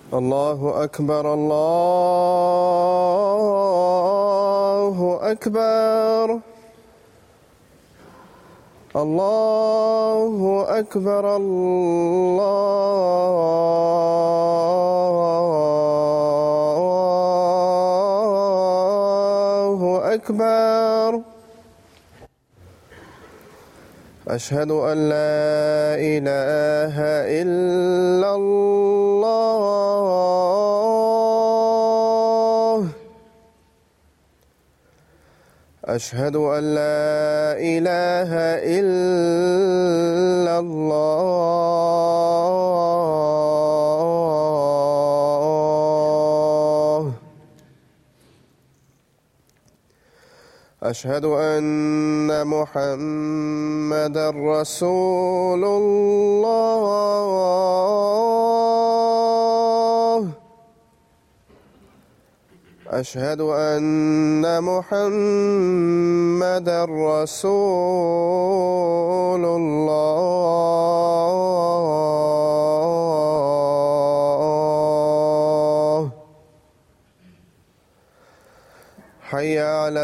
الله أكبر الله أكبر الله أكبر الله أكبر. أشهد أن لا إله إلا الله. أشهد أن لا إله إلا الله. أشهد أن محمدًا رسول الله. أشهد أن محمدًا رسول الله. حي على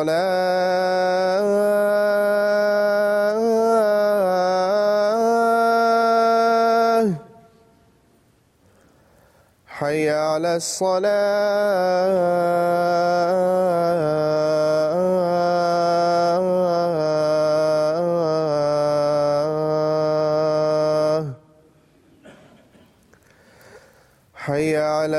الصلاة. حي على الصلاة. حي على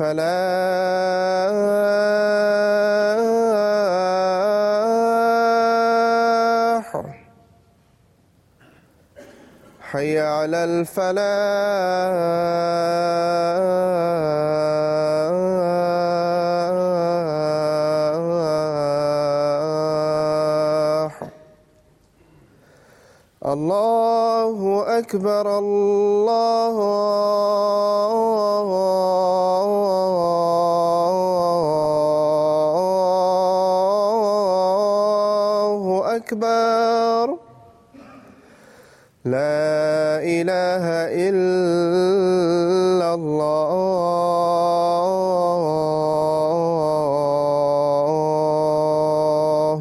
الفلاح. حي على الفلاح. الله أكبر الله أكبر. لا إله إلا الله.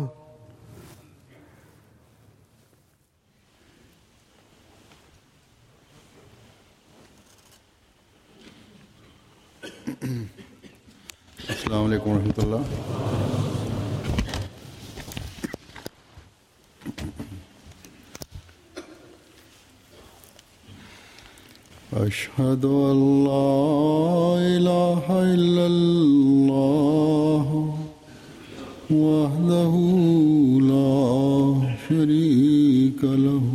السلام عليكم ورحمة الله. أشهد أن لا إله إلا الله وحده لا شريك له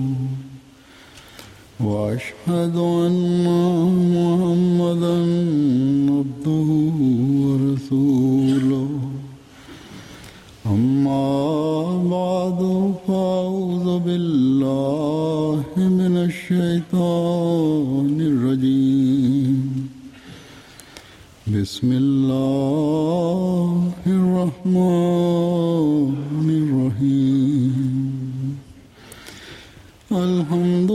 وأشهد أن محمدًا عبده ورسوله. أما بعد فأعوذ بالله من الشيطان الرجيم. بسم الله الرحمن الرحيم. الحمد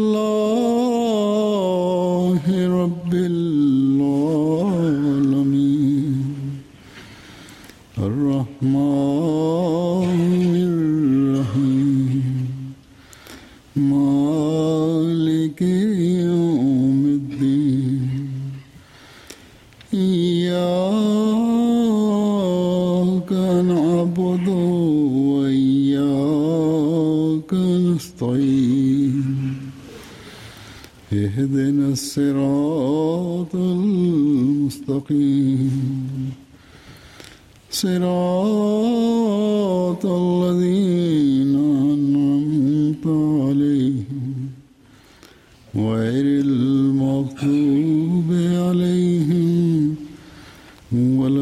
لله رب العالمين. الرحمن الرحيم. مالك يوم الدين. إياك نعبد وإياك نستعين. اهدنا الصراط المستقيم. صراط الذين أنعمت عليهم غير المغضوب عليهم ولا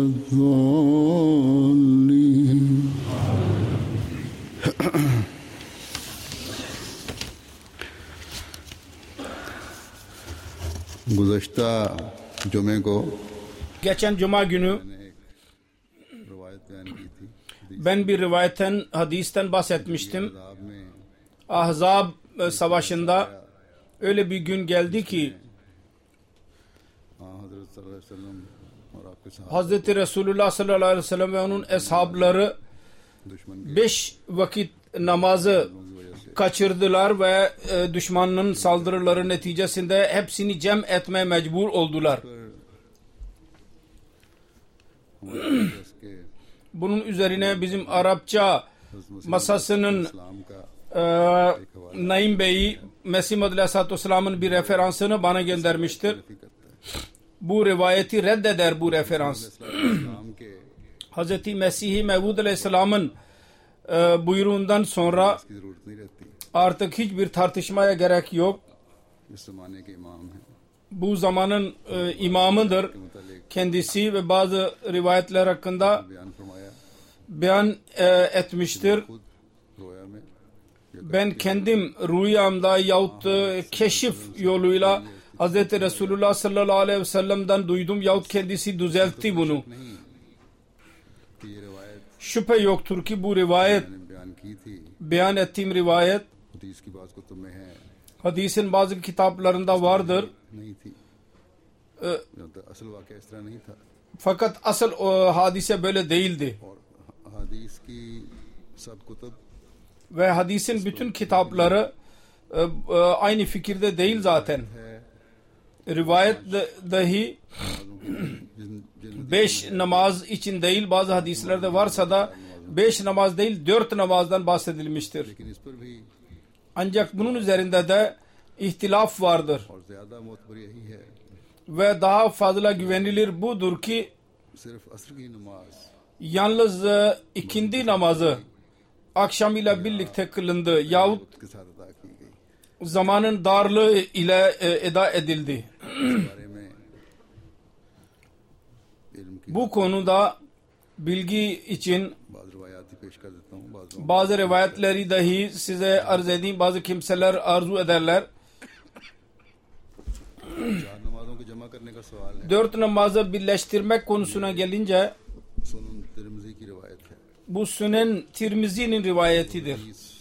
الضالين. गुज़श्ता जुमे को Geçen cuma günü ben bir rivayetten, hadisten bahsetmiştim. Ahzab savaşında öyle bir gün geldi ki सल्लल्लाहु अलैहि वसल्लम और आपके साथ Hazreti Resulullah sallallahu aleyhi ve sellem ve onun eshabları दुश्मन की 5 vakit namazı वजह से kaçırdılar ve düşmanın saldırıları neticesinde hepsini cem etmeye mecbur oldular. हमारे के Bunun üzerine bizim Arapça masasının इस्लाम का Naim Bey Mesih Maud Aleyhisselatü Vesselam'ın bir referansını bana göndermiştir. करता है Bu rivayeti reddeder bu referans. इस्लाम के Hazreti Mesih Mevud Aleyhisselam'ın buyruğundan sonra की जरूरत नहीं रहती. artık hiçbir tartışmaya gerek yok. इस जमाने के इमाम हैं Bu zamanın imamıdır के मुतालिक kendisi ve bazı rivayetler hakkında बयान फरमाया beyan etmiştir. खुद रोया में Ben kendim rüyamda yahut keşif yoluyla Hz. Resulullah sallallahu aleyhi ve sellem'den duydum yahut kendisi düzeltti bunu. नहीं कि ये रिवायत Şüphe yoktur ki bu rivayet, मैंने बयान की थी beyan ettiğim rivayet हदीस की बात कुतुब में है hadisin bazı kitaplarında vardır. नहीं थी असल वाक़या इस तरह नहीं था Fakat asıl o hadise böyle değildi. और हदीस की सब Qutub Ve hadisin bütün kitapları aynı fikirde değil zaten. है Rivayet dahi जिन 5 namaz için değil, bazı hadislerde varsa da 5 namaz değil 4 namazdan bahsedilmiştir. लेकिन इस पर भी Ancak bunun üzerinde de ihtilaf vardır. और ज़्यादा मोतबर यही है Ve daha fazla güvenilir budur ki सिर्फ असर की नमाज yalnız ikindi namazı akşam ile birlikte kılındı yahut के साथ अदा की गई zamanın darlığı ile eda edildi. इस बारे में इल्म की Bu konuda bilgi için बाज़ रवायात पेश कर देता हूँ बाज़ bazı rivayetleri dahi size arz edeyim. Bazı kimseler arzu ederler. चार नमाजों को जमा करने का सवाल है 4 namazı birleştirmek konusuna gelince सुनन तिरमिज़ी की रिवायत है bu Sünen Tirmizi'nin rivayetidir.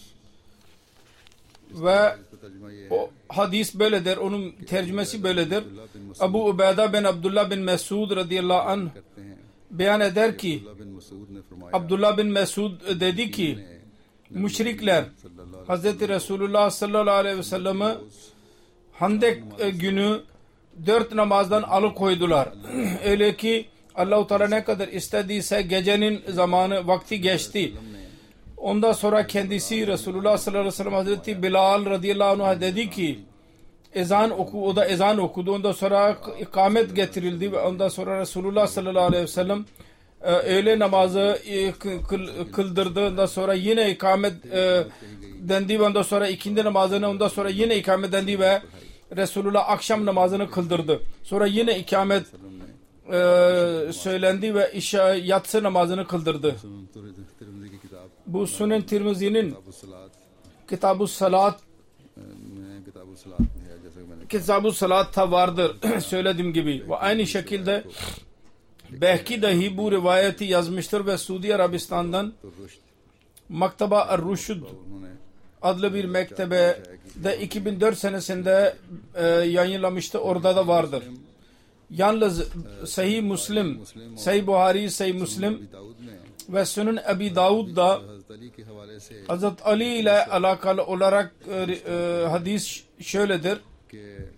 Ve इसका तर्जुमा ये है o hadis böyledir. Onun tercümesi böyledir. Abu Ubeyda bin Abdullah bin Mesud radıyallahu anh करते हैं beyan eder ki अब्दुल्लाह बिन मसूद ने फरमाया Abdullah bin Mesud dedi ki müşrikler सल्लल्लाहु Hz. Resulullah sallallahu aleyhi ve sellem'i Handek günü 4 namazdan alıkoydular. Öyle ki Allah-u Teala ne kadar istediyse gecenin zamanı vakti geçti. Ondan sonra kendisi Resulullah sallallahu aleyhi ve sellem Hazreti Bilal radıyallahu anh dedi ki ezan oku, o da ezan okudu. Ondan sonra ikamet getirildi ve ondan sonra Resulullah sallallahu aleyhi ve sellem öğle namazı kıldırdı. Ondan sonra yine ikamet dendi ve ondan sonra ikindi namazını ondan sonra yine ikamet dendi ve Resulullah akşam namazını kıldırdı. Sonra yine ikamet söylendi ve yatsı namazını kıldırdı. सुनन तिरमिज़ी की किताब Bu Sünen Tirmizi'nin किताबुस सलात Kitab-ı Salat में किताबुस सलात में है जैसे कि मैंने Kitab-ı Salat'ta vardır söylediğim gibi. Ve aynı şekilde Behki dahi bu rivayeti yazmıştır ve Suudi Arabistan'dan तो रुश्द Maktaba Ar-Rushd उन्होंने adlı bir mektebede 2004 senesinde yayınlamıştı. Orada da vardır. Yalnız Sahih Müslim, Sahih Buhari, Sahih Müslim Dawood में ve Sünen Ebi Davud da हज़रत अली के हवाले से Hazret Ali ile alakalı olarak hadis şöyledir. कि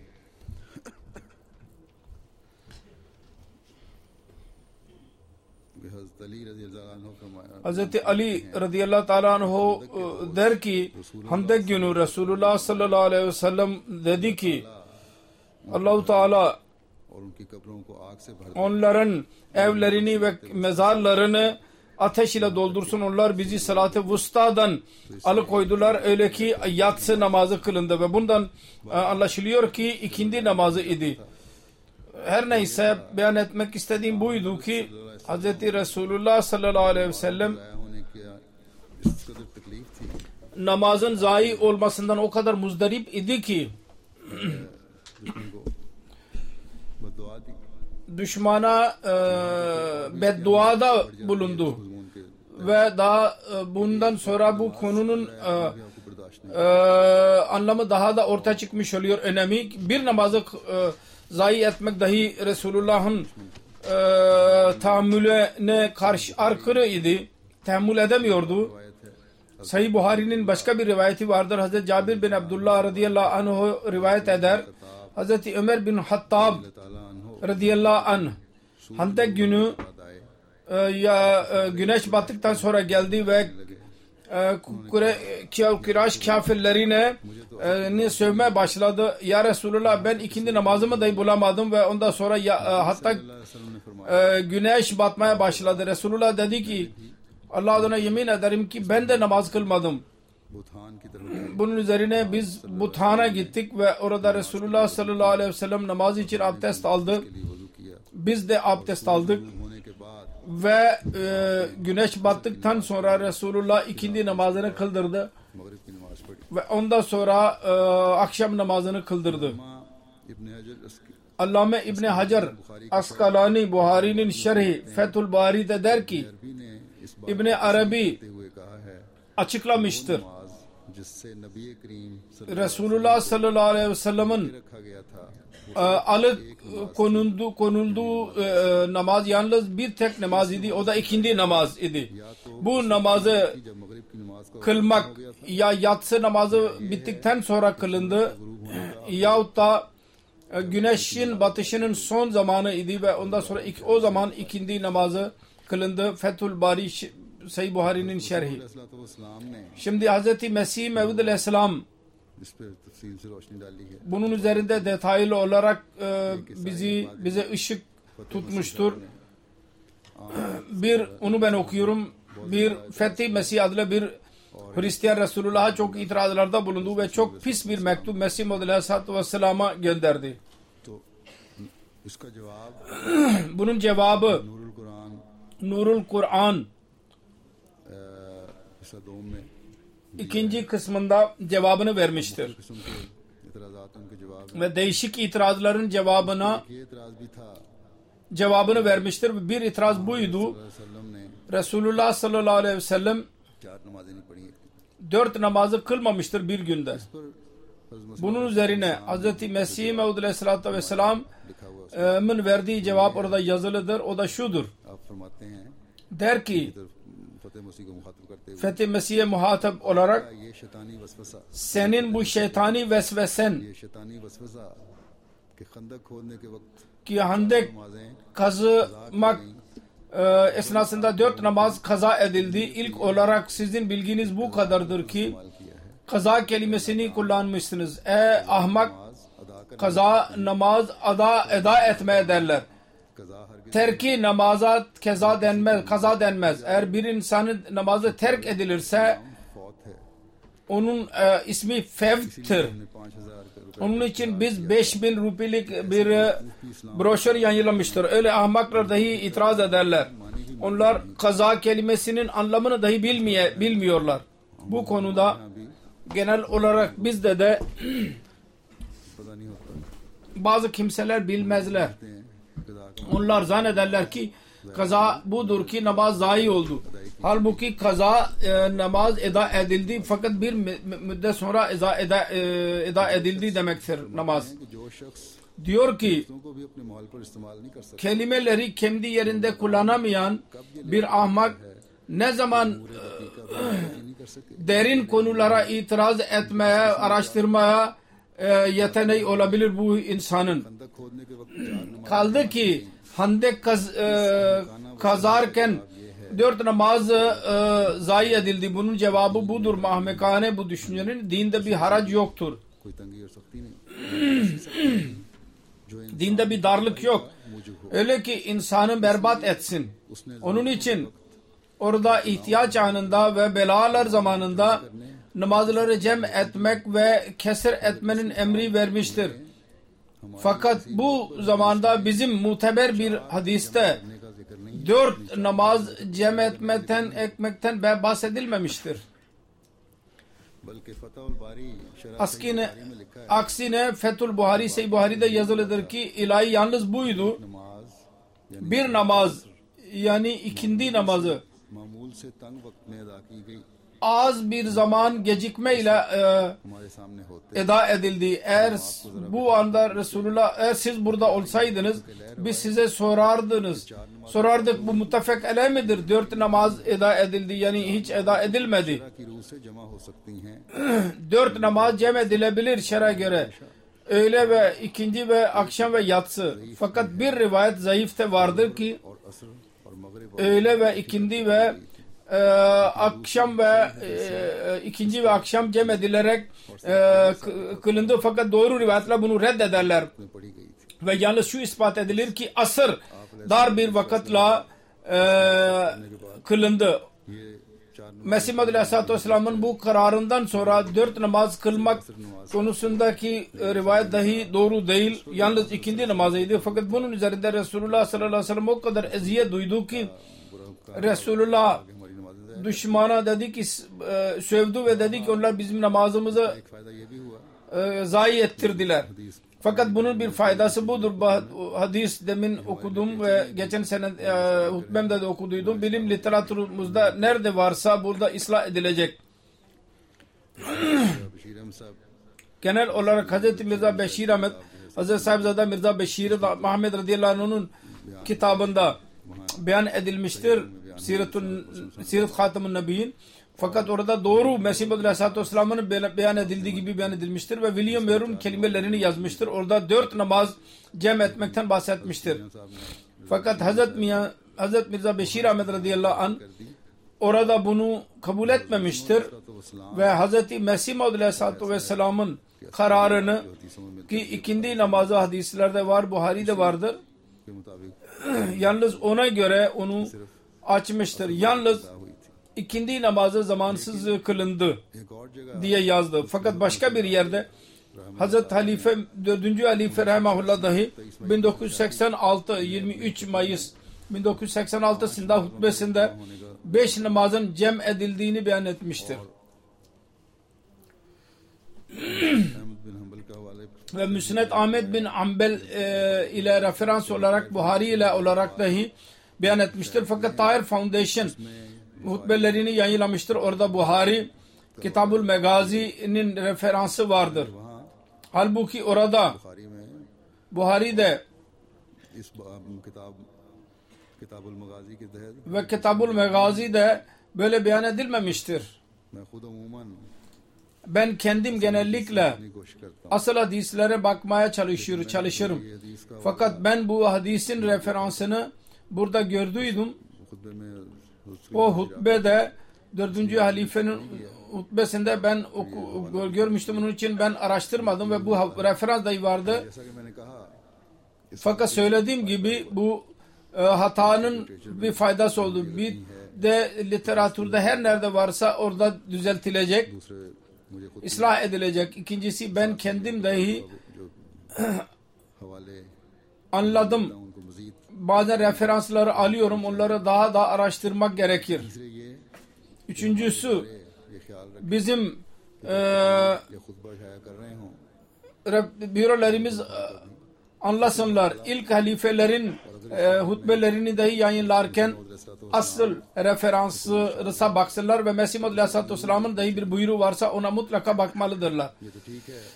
हज़रत अली रज़ी अल्लाह अन्हु फरमाया Hazreti Ali radıyallahu teala anhu der ki Handek günü Resulullah sallallahu aleyhi ve sellem dedi ki Allah-u Teala और उनकी कब्रों को आग से भर onların evlerini ve mezarlarını ateş ile doldursun. Onlar bizi salat-ı vusta'dan alıkoydular. Öyle ki yatsı namazı kılındı ve bundan anlaşılıyor ki ikindi namazı idi. Her neyse beyan etmek istediğim buydu ki Hz. Resulullah sallallahu aleyhi ve sellem ज़ाया होने की इस कदर तकलीफ थी namazın zayi olmasından o kadar muzdarip idi ki दुश्मन को बददुआ दी düşmana bedduada bulundu. मजमून के Ve daha bundan sonra bu konunun आपको बर्दाश्त anlamı daha da ortaya çıkmış oluyor, önemi. Bir namazı zayi etmek dahi Resulullah'ın tahammülüne karşı aykırı idi. Tahammül edemiyordu. Sahih Buhari'nin başka bir rivayeti vardır. Hazreti Cabir bin Abdullah radıyallahu anh rivayet eder. Hazreti Ömer bin Hattab radıyallahu anh Handek günü güneş battıktan sonra geldi ve Kiraş kafirlerine sövmeye başladı. Ya Resulullah, ben ikindi namazımı dahi bulamadım ve ondan sonra hatta güneş batmaya başladı. Resulullah dedi ki, Allah adına yemin ederim ki ben de namaz kılmadım. Bunun üzerine biz Buthan'a gittik ve orada Resulullah sallallahu aleyhi ve sellem namaz için abdest aldı. Biz de abdest aldık ve güneş battıktan sonra Resulullah ikindi namazını kıldırdı ve ondan sonra akşam namazını kıldırdı. Allame İbni Hacer Askalani Buhari'nin şerhi Fethül Bari'de der ki, İbni Arabi açıklamıştır. Resulullah sallallahu aleyhi ve sellem'in konulduğu namaz yalnız bir tek namaz idi. O da ikindi namaz idi. Bu namazı kılmak ya yatsı namazı bittikten sonra kılındı yahut da güneşin batışının son zamanı idi ve ondan sonra o zaman ikindi namazı kılındı. Fethül Bari Sahih Buhari'nin şerhi. Şimdi Hz. Mesih Mevud Aleyhisselam bunun üzerinde detaylı olarak bize ışık tutmuştur. Onu ben okuyorum. Bir Fethi Mesih adlı bir Hristiyan Resulullah'a çok itirazlarda bulundu ve çok pis bir mektup Mesih Mevud Aleyhisselam'a gönderdi. Bunun cevabı Nurul Kur'an ikinci kısmında cevabını vermiştir. Ve değişik itirazların cevabını vermiştir. Bir itiraz buydu. Resulullah sallallahu aleyhi ve sellem 4 namazı kılmamıştır bir günde. Bunun üzerine Hz. Mesih Mevud Aleyhisselatü Vesselam'ın verdiği cevap orada yazılıdır. O da şudur. Der ki, Fethi Mesih'e muhatap olarak senin bu şeytani vesvesen ki Handek kazımak esnasında 4 namaz kaza edildi. İlk olarak sizin bilginiz bu kadardır ki kaza kelimesini kullanmışsınız. Ahmak, kaza namaz eda etmeye derler. Terki namaza kaza denmez. Eğer bir insanın namazı terk edilirse onun ismi fevttir. Onun için biz 5000 rupilik bir broşür yayınlamıştır. Öyle ahmaklar dahi itiraz ederler. Onlar kaza kelimesinin anlamını dahi bilmiyorlar. Bu konuda genel olarak bizde de bazı kimseler bilmezler. Onlar zannederler ki kaza budur ki namaz zayi oldu. Halbuki kaza namaz eda edildi fakat bir müddet sonra eda edildi demektir namaz. Diyor ki kelimeleri kendi yerinde kullanamayan bir ahmak ne zaman derin konulara itiraz etmeye, araştırmaya yeteneği olabilir bu insanın. Kaldı ki Handek kazarken 4 namaz zayi edildi. Bunun cevabı budur. Mahmekane bu düşüncenin. Dinde bir harac yoktur. Dinde bir darlık yok. Öyle ki insanı berbat etsin. Onun için orada ihtiyaç anında ve belalar zamanında namazları cem etmek ve kesir etmenin emri vermiştir. Fakat bu zamanda bizim muteber bir hadiste 4 namaz cem etmekten bahsedilmemiştir. Aksine Fethül Buhari Sahih Buhari'de yazılıdır ki ilahi yalnız buydu. Bir namaz yani ikindi namazı az bir zaman gecikmeyle हमारे सामने होते eda edildi. Eğer bu anda Resulullah, eğer siz burada olsaydınız biz size sorardık bu muttefak aleyh midir? 4 namaz eda edildi, yani hiç eda edilmedi. की रूह से जमा हो सकती हैं 4 namaz cem edilebilir şer'e göre. Öğle ve ikindi ve akşam ve yatsı. Fakat bir rivayet zayıfte vardır ki और असर और मगरिब öğle ve ikindi ve akşam ve ikinci ve akşam cem edilerek kılındı. Fakat doğru rivayetler bunu reddederler. में पढ़ी गई थी Ve yalnız şu ispat edilir ki asır dar bir vakitla kılındı. ये 4 Mesih Maud Aleyhisselatü Vesselam'ın bu kararından sonra 4 namaz kılmak konusundaki rivayet dahi doğru değil. Yalnız ikindi namazıydı. Fakat bunun üzerinde Resulullah sallallahu aleyhi ve sellem o kadar eziyet duydu ki Resulullah हमारी नमाज़ें düşmana dedi ki sövdü ve dedi ki onlar bizim namazımızı एक फ़ायदा ये भी हुआ zayi ettirdiler. Fakat bunun bir faydası budur. Hadis demin okudum ve geçen sene hutbemde de okuduydum. Bilim literatürümüzde nerede varsa burada ıslah edilecek. Bashir अहमद साहब Genel olarak Hazreti Mirza Beşir Ahmet, Hazreti Sahibzade Mirza Beşir Muhammed radıyallahu anh'ın kitabında beyan edilmiştir. Sirat Hatemun Nebiyin. Fakat orada doğru Mesih Maud Aleyhisselatü Vesselam'ın beyan edildiği gibi beyan edilmiştir ve William Merun kelimelerini yazmıştır. Orada 4 namaz cem etmekten bahsetmiştir. Fakat Hazreti Mirza Beşir Ahmet radıyallahu anh orada bunu kabul etmemiştir ve Hazreti Mesih Maud Aleyhisselatü Vesselam'ın kararını ki ikindi namazı hadislerde var, Buhari'de vardır. के मुताबिक Yalnız ona göre onu açmıştır. Yalnız ikindi namazı zamansız kılındı एक और जगह diye yazdı. Fakat başka bir yerde Hazreti Halife 4. Halife Rahimahullah dahi 1986 23 Mayıs 1986'sında hutbesinde 5 namazın cem edildiğini beyan etmiştir. Ahmad bin Hanbal के हवाले Ve Müsned Ahmet bin Ambel ile referans olarak Buhari ile olarak dahi beyan etmiştir. Fakat Tahir Foundation hutbelerini yayınlamıştır. Orada Buhari Kitabul Megazi'nin referansı vardır. वहाँ Halbuki orada Bukhari में Buhari'de इस किताबुल मगाजी के तहत ve Kitabul Megazi'de böyle beyan edilmemiştir. मैं खुद अमूमन Ben kendim genellikle अपनी कोशिश करता हूँ asıl hadislere bakmaya çalışırım. ये हदीस का Fakat ben bu hadisin referansını burada gördüydüm. खुतबे में O hutbede 4. halifenin hutbesinde ben görmüştüm. Onun için ben araştırmadım ve bu referans dahi vardı. जैसा कि मैंने कहा Fakat söylediğim gibi bu hatanın bir faydası oldu. Bir de literatürde her nerede varsa orada düzeltilecek, दूसरे मुझे खुद ıslah edilecek. İkincisi ben kendim dahi जो हवाले anladım. उनको मजीद Bazen referansları alıyorum. Onları daha da araştırmak gerekir. तीसरे ये Üçüncüsü ये ख्याल रखें bizim या खुतबा शाया कर रहे हों bürolarımız anlasınlar. İlk halifelerin hutbelerini dahi yayınlarken asıl referansa baksınlar ve Mesih Maud Aleyhisselatü Vesselam'ın dahi bir buyruğu varsa ona mutlaka bakmalıdırlar. ये तो ठीक है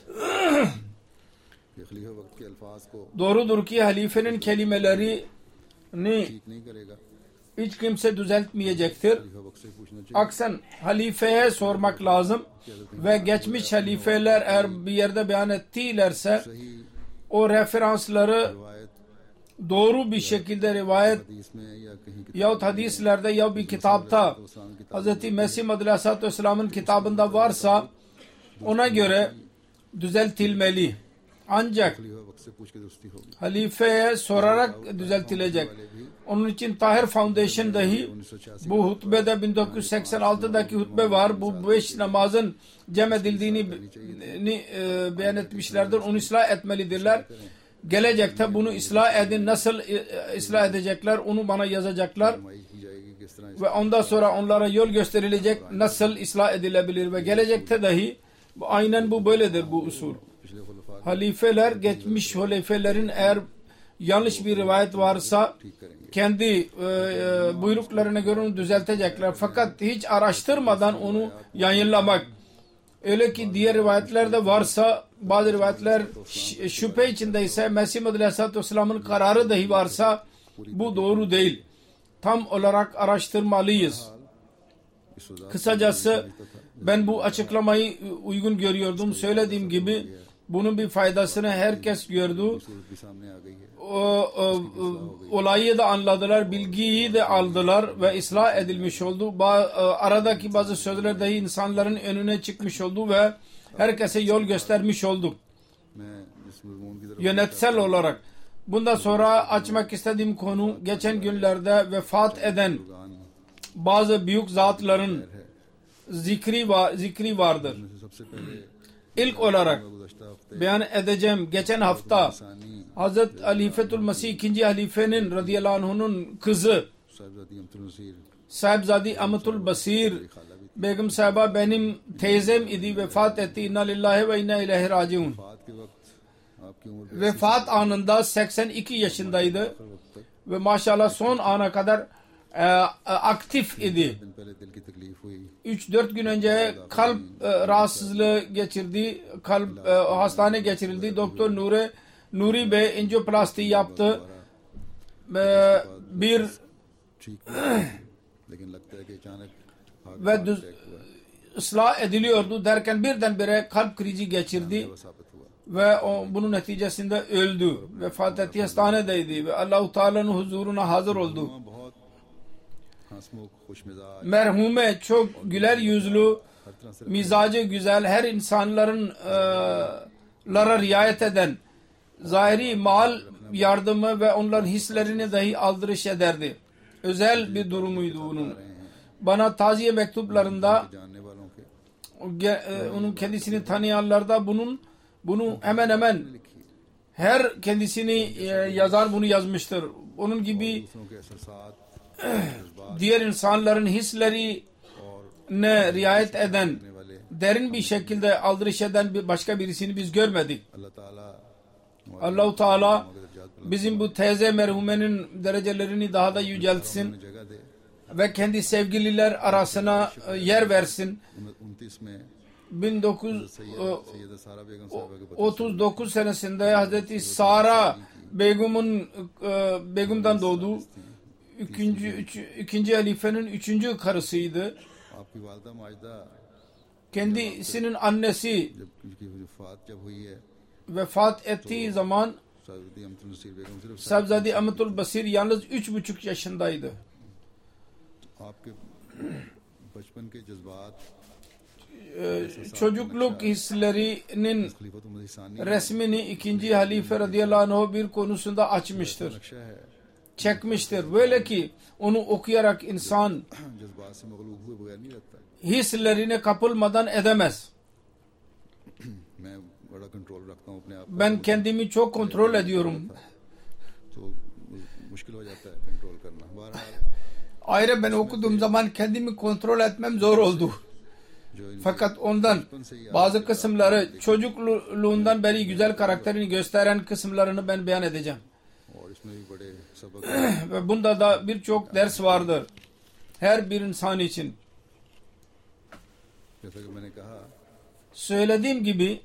कि खलीफा वक्त के अल्फाज को Doğrudur ki halifenin kelimelerini ठीक नहीं करेगा hiç kimse düzeltmeyecektir. खलीफा वक्त से पूछना चाहिए Aksen halifeye sormak lazım ve geçmiş halifeler eğer bir yerde beyan ettilerse सही o referansları रिवायत doğru bir şekilde rivayet हदीस में या कहीं yahut hadislerde ya bir kitapta Hz. Mesih Maud Aleyhisselatü Vesselam'ın kitabında varsa ona göre düzeltilmeli. Ancak खलीफा वक्त से पूछ के दुरुस्ती होगी halifeye sorarak düzeltilecek. Onun için Tahir Foundation dahi bu hutbede 1986'daki hutbe var. Bu 5 namazın cem edildiğini beyan etmişlerdir. Onu ıslah etmelidirler. Gelecekte bunu ıslah edin. Nasıl ıslah edecekler onu bana yazacaklar. फरमाई की जाएगी किस तरह Ve ondan sonra onlara yol gösterilecek nasıl ıslah edilebilir. Ve gelecekte dahi aynen bu böyledir bu usul. पिछले खुलफा Halifeler geçmiş halifelerin eğer yanlış bir rivayet varsa kendi buyruklarına göre onu düzeltecekler. Fakat hiç araştırmadan onu yayınlamak. Öyle ki diğer rivayetlerde varsa, bazı rivayetler şüphe içindeyse, Mesih Muhammed Aleyhisselatü Vesselam'ın kararı dahi varsa bu doğru değil. Tam olarak araştırmalıyız. Kısacası ben bu açıklamayı uygun görüyordum. Söylediğim gibi bunun bir faydasını herkes gördü. Olayı da anladılar, bilgiyi de aldılar ve ıslah edilmiş oldu. Aradaki bazı sözler dahi insanların önüne çıkmış oldu ve herkese yol göstermiş oldu. Yönetsel olarak. Bundan sonra açmak istediğim konu, geçen günlerde vefat eden bazı büyük zatların zikri vardır. İlk olarak beyan edeceğim, geçen hafta Hazreti Halifetül Mesih 2. halifenin radıyallahu anh'un kızı Sahibzade Amatul Basir Begum sahiba benim teyzem idi, vefat etti. İnna lillahi ve inna ileyhi raciun. Vefat anında 82 yaşındaydı ve maşallah son ana kadar aktif idi. 3-4 gün önce kalp rahatsızlığı geçirdi. Kalp hastane geçirildi. Doktor Nuri Bey anjiyoplasti yaptı. Bir ve ıslah ediliyordu derken birdenbire kalp krizi geçirdi ve bunun neticesinde öldü. Vefat etti, hastanedeydi ve Allah-u Teala'nın huzuruna hazır oldu. Merhume çok güler yüzlü, mizacı güzel, her insanların lara riayet eden, zahiri mal yardımı ve onların hislerini dahi aldırış ederdi. Özel bir durumuydu bunun. Bana taziye mektuplarında onun kendisini tanıyanlarda bunu hemen hemen her kendisini yazar bunu yazmıştır. Onun gibi diğer insanların hislerine riayet eden, derin bir şekilde aldırış eden başka birisini biz görmedik. Allah-u Teala bizim bu teyze merhumenin derecelerini daha da yüceltsin ve kendi sevgililer arasına yer versin. 1939 senesinde Hazreti Sara Begum'dan doğdu. İkinci halifenin 3. karısıydı. Kendisinin annesi vefat ettiği zaman Sahibzade Amatul Basir yalnız 3,5 yaşındaydı. Çocukluk hislerinin resmini 2. halife radıyallahu anh bir konusunda açmıştır. Çekmiştir. Böyle ki onu okuyarak insan hislerine kapılmadan edemez. Ben kendimi çok kontrol ediyorum. Ayrıca ben okuduğum zaman kendimi kontrol etmem zor oldu. Fakat ondan bazı kısımları, çocukluğundan beri güzel karakterini gösteren kısımlarını ben beyan edeceğim. Ve bunda da birçok ders vardır. Her bir insan için. Söylediğim gibi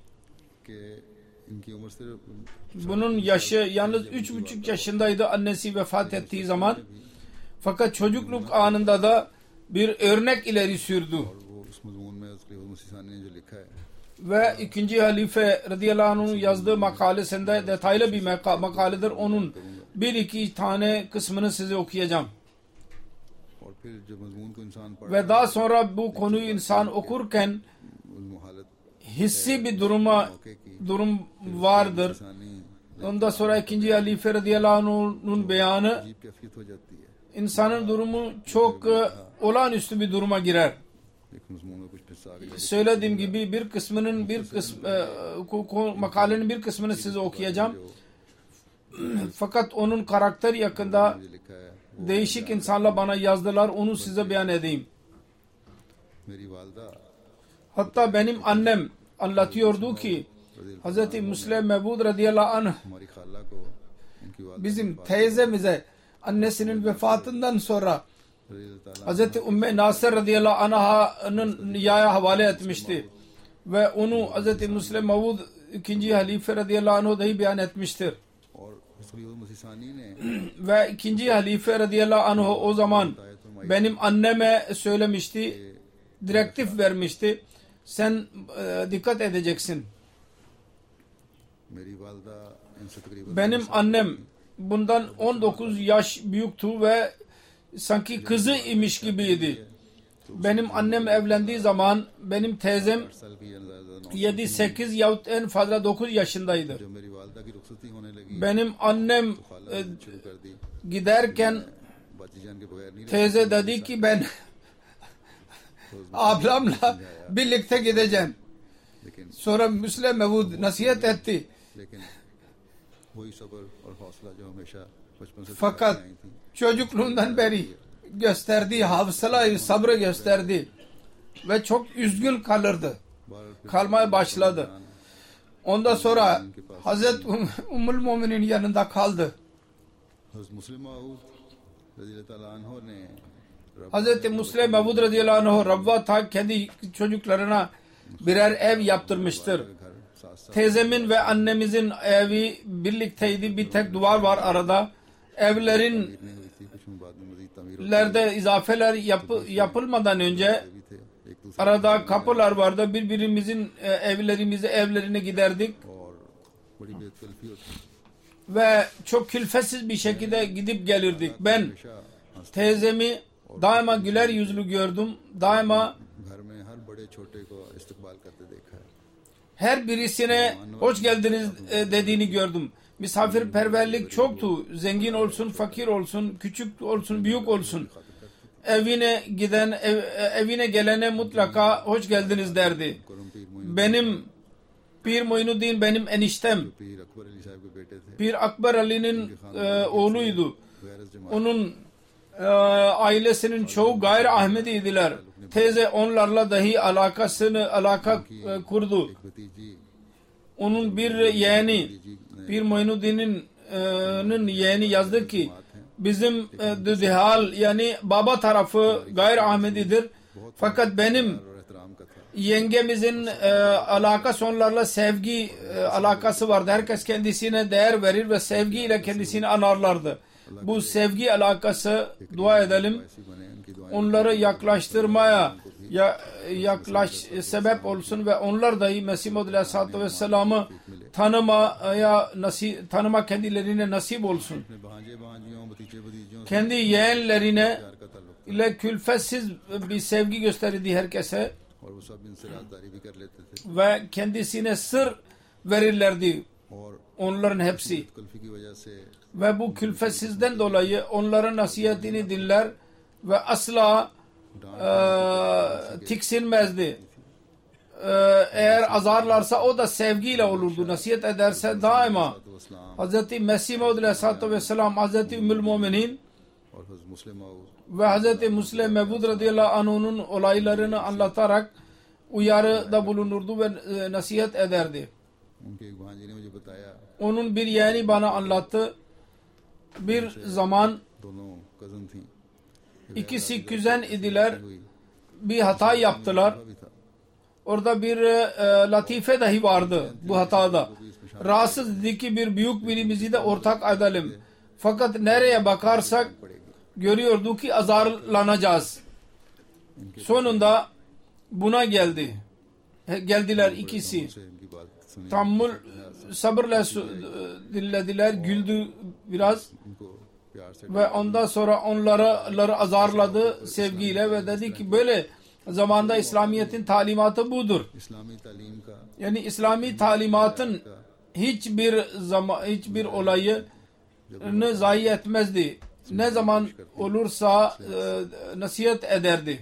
bunun yaşı yalnız 3,5 yaşındaydı annesi vefat ettiği zaman. Fakat çocukluk anında da bir örnek ileri sürdü. Ve 2. halife radıyallahu anh'ın yazdığı makalesinde detaylı bir makaledir. Onun 1-2 tane kısmını size okuyacağım. Ve daha sonra bu konuyu insan okurken hissi bir durum vardır. Ondan sonra 2. halife radıyallahu anh'ın beyanı insanın durumu çok olağanüstü bir duruma girer. Söylediğim gibi makalenin bir kısmını size okuyacağım. Fakat onun karakteri yakında değişik insanlar bana yazdılar. Onu size beyan edeyim. Hatta benim annem anlatıyordu ki Hz. Müslim Mevud radıyallahu anh bizim teyzemize annesinin vefatından sonra Hazreti Ümmü Nasır radıyallahu anh'ın nikahına havale etmişti ve onu Hazreti Müslim Mevud ikinci halife radıyallahu anh dahi beyan etmiştir. Ve ikinci halife radıyallahu anh o zaman benim anneme söylemişti, direktif vermişti. Sen dikkat edeceksin. Benim annem bundan 19 yaş büyüktü ve sanki kızı imiş gibiydi. Benim annem evlendiği zaman benim teyzem 7-8 yahut en fazla 9 yaşındaydı. Benim annem giderken teyze dedi ki ben ablamla birlikte gideceğim. Sonra Müslim Mevud nasihat etti. Fakat çocukluğundan beri gösterdiği havsalayı, sabrı gösterdi ve çok üzgün kalmaya başladı. Ondan sonra Hazreti Ümmül Müminin yanında kaldı. Hazreti Müslim Mevud radıyallahu anh Rabba kendi çocuklarına birer ev yaptırmıştır. Teyzemin ve annemizin evi birlikteydi. Bir tek duvar var arada. Evlerde izafeler yapılmadan önce arada kapılar vardı. Birbirimizin evlerine giderdik. Ve çok külfetsiz bir şekilde gidip gelirdik. Ben teyzemi daima güler yüzlü gördüm. Daima her birisine hoş geldiniz dediğini gördüm. Misafirperverlik çoktu. Zengin olsun, fakir olsun, küçük olsun, büyük olsun. Evine gelene mutlaka hoş geldiniz derdi. Benim Pir Moinuddin benim eniştem. Pir Akbar Ali'nin oğluydu. Onun ailesinin çoğu gayri Ahmediydiler. Teyze onlarla dahi alaka kurdu. Onun bir yeğeni Pir Moinuddin'in yeğeni yazdı ki bizim Düdihal yani baba tarafı gayri Ahmedidir. Fakat benim yengemizin alakası onlarla sevgi alakası vardı. Herkes kendisine değer verir ve sevgiyle kendisini anarlardı. Bu sevgi alakası dua edelim. Onları yaklaştırmaya sebep olsun ve onlar dahi Mesih Muhammed Aleyhisselatü Vesselam'ı tanıma kendilerine nasip olsun. Kendi yeğenlerine ile külfetsiz bir sevgi gösterdi herkese ve kendisine sır verirlerdi onların hepsi. Ve bu külfetsizden dolayı onların nasihatini dinler ve asla tiksinmezdi. Eğer azarlarsa o da sevgiyle olurdu. Nasihat ederse daima Hz. Mesih Maud Aleyhisselatü Vesselam, Hz. Ümmül Müminin ve Hz. Müslim Mevud radıyallahu anh'ın olaylarını anlatarak uyarıda bulunurdu ve nasihat ederdi. Onun bir yeğeni bana anlattı. Bir zaman ikisi kuzen idiler. Bir hata yaptılar. Orada bir latife dahi vardı bu hatada. Rahatsız dedi ki bir büyük birimizi de ortak edelim. Fakat nereye bakarsak görüyorduk ki azarlanacağız. Sonunda buna geldiler ikisi. Tahammül sabırla dinlediler, güldü biraz ve ondan sonra onları azarladı sevgiyle ve dedi ki böyle zamanda İslamiyet'in talimatı budur. Yani İslami talimatın hiçbir olayı zayi etmezdi. Ne zaman olursa nasihat ederdi.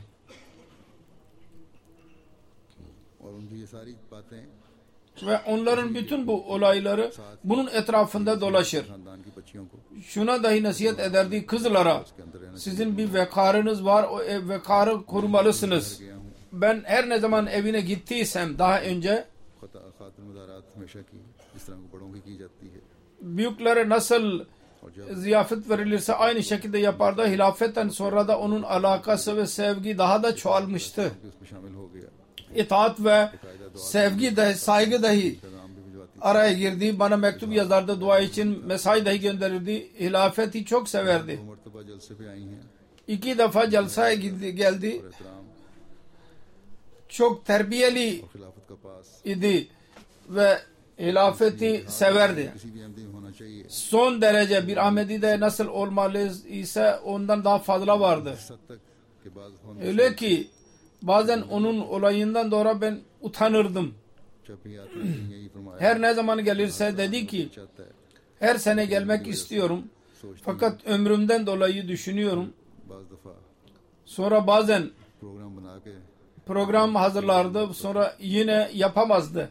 Ve onların bütün bu olayları bunun etrafında dolaşır. Şuna dahi nasihat ederdi kızlara. Sizin bir vekarınız var, o vekarı korumalısınız. Ben her ne zaman evine gittiysem daha önce büyüklere nasıl ziyafet verilirse aynı şekilde yapardı. Hilafetten sonra da onun alakası ve sevgi daha da çoğalmıştı. कि उसमें शामिल हो गया İtaat ve sevgi de, saygı dahi नाम भी भिजवाती araya girdi. Bana mektup yazardı, dua için mesaj dahi gönderirdi. Hilafeti çok severdi. दो मरतबा जलसे पे आई हैं 2 defa jalsaya geldi. एहतराम Çok terbiyeli और खिलाफत का पास idi ve hilafeti severdi. किसी भी अहमदी में होना चाहिए Son derece bir Ahmedi'de nasıl olmalı ise ondan daha fazla vardı. इस हद तक कि बाद होने Öyle ki bazen onun olayından dolayı ben utanırdım. जब भी आते हैं यही फरमाया Her ne zaman gelirse dedi ki चाहता है her sene gelmek istiyorum. Fakat ömrümden dolayı düşünüyorum. बाज दफा Sonra bazen प्रोग्राम बना के program hazırlardı. Sonra yine yapamazdı.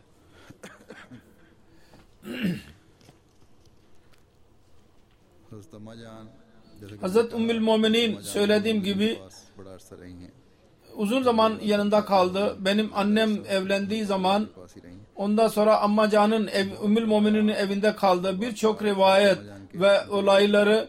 हज़रत अम्मा जान जैसे कि Hazret Ümmül Müminin söylediğim gibi पास बड़ा अरसा रही हैं uzun zaman yanında kaldı. Benim annem evlendiği zaman पास ही रही हैं ondan sonra Ammacan'ın Ümmül Mumininin evinde kaldı. Birçok rivayet ve olayları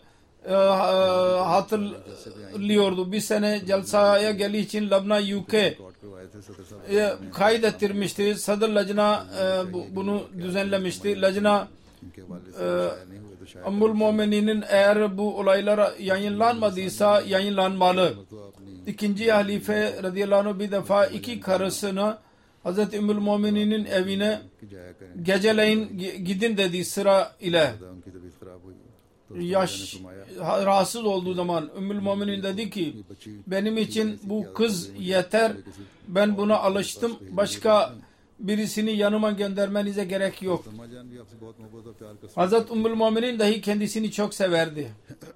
hatırlıyordu. Bir sene Jalsa'ya geldiği için Labna UK record करवाए थे सदर साहब kaydettirmişti. Sadır Lacna bunu düzenlemişti. Lacna इनके वाले से शायद नहीं हुए तो शायद Ümmül Mumininin eğer bu olaylar yayınlanmadıysa yayınlanmalı. तो अपनी İkinci halife radıyallahu anh bir defa 2 karısına Hazreti Ümmül Mumininin evine की जाया करें geceleyin gidin dedi sıra ile. खुदा उनकी तबीयत खराब हुई तो Yaş rahatsız olduğu zaman Ümmül Müminin dedi ki benim için bu kız yeter, ben buna alıştım, başka birisini yanıma göndermenize gerek yok. अम्मा जान भी आपसे बहुत मोहब्बत और प्यार करती Hazreti Ümmül Müminin dahi kendisini çok severdi.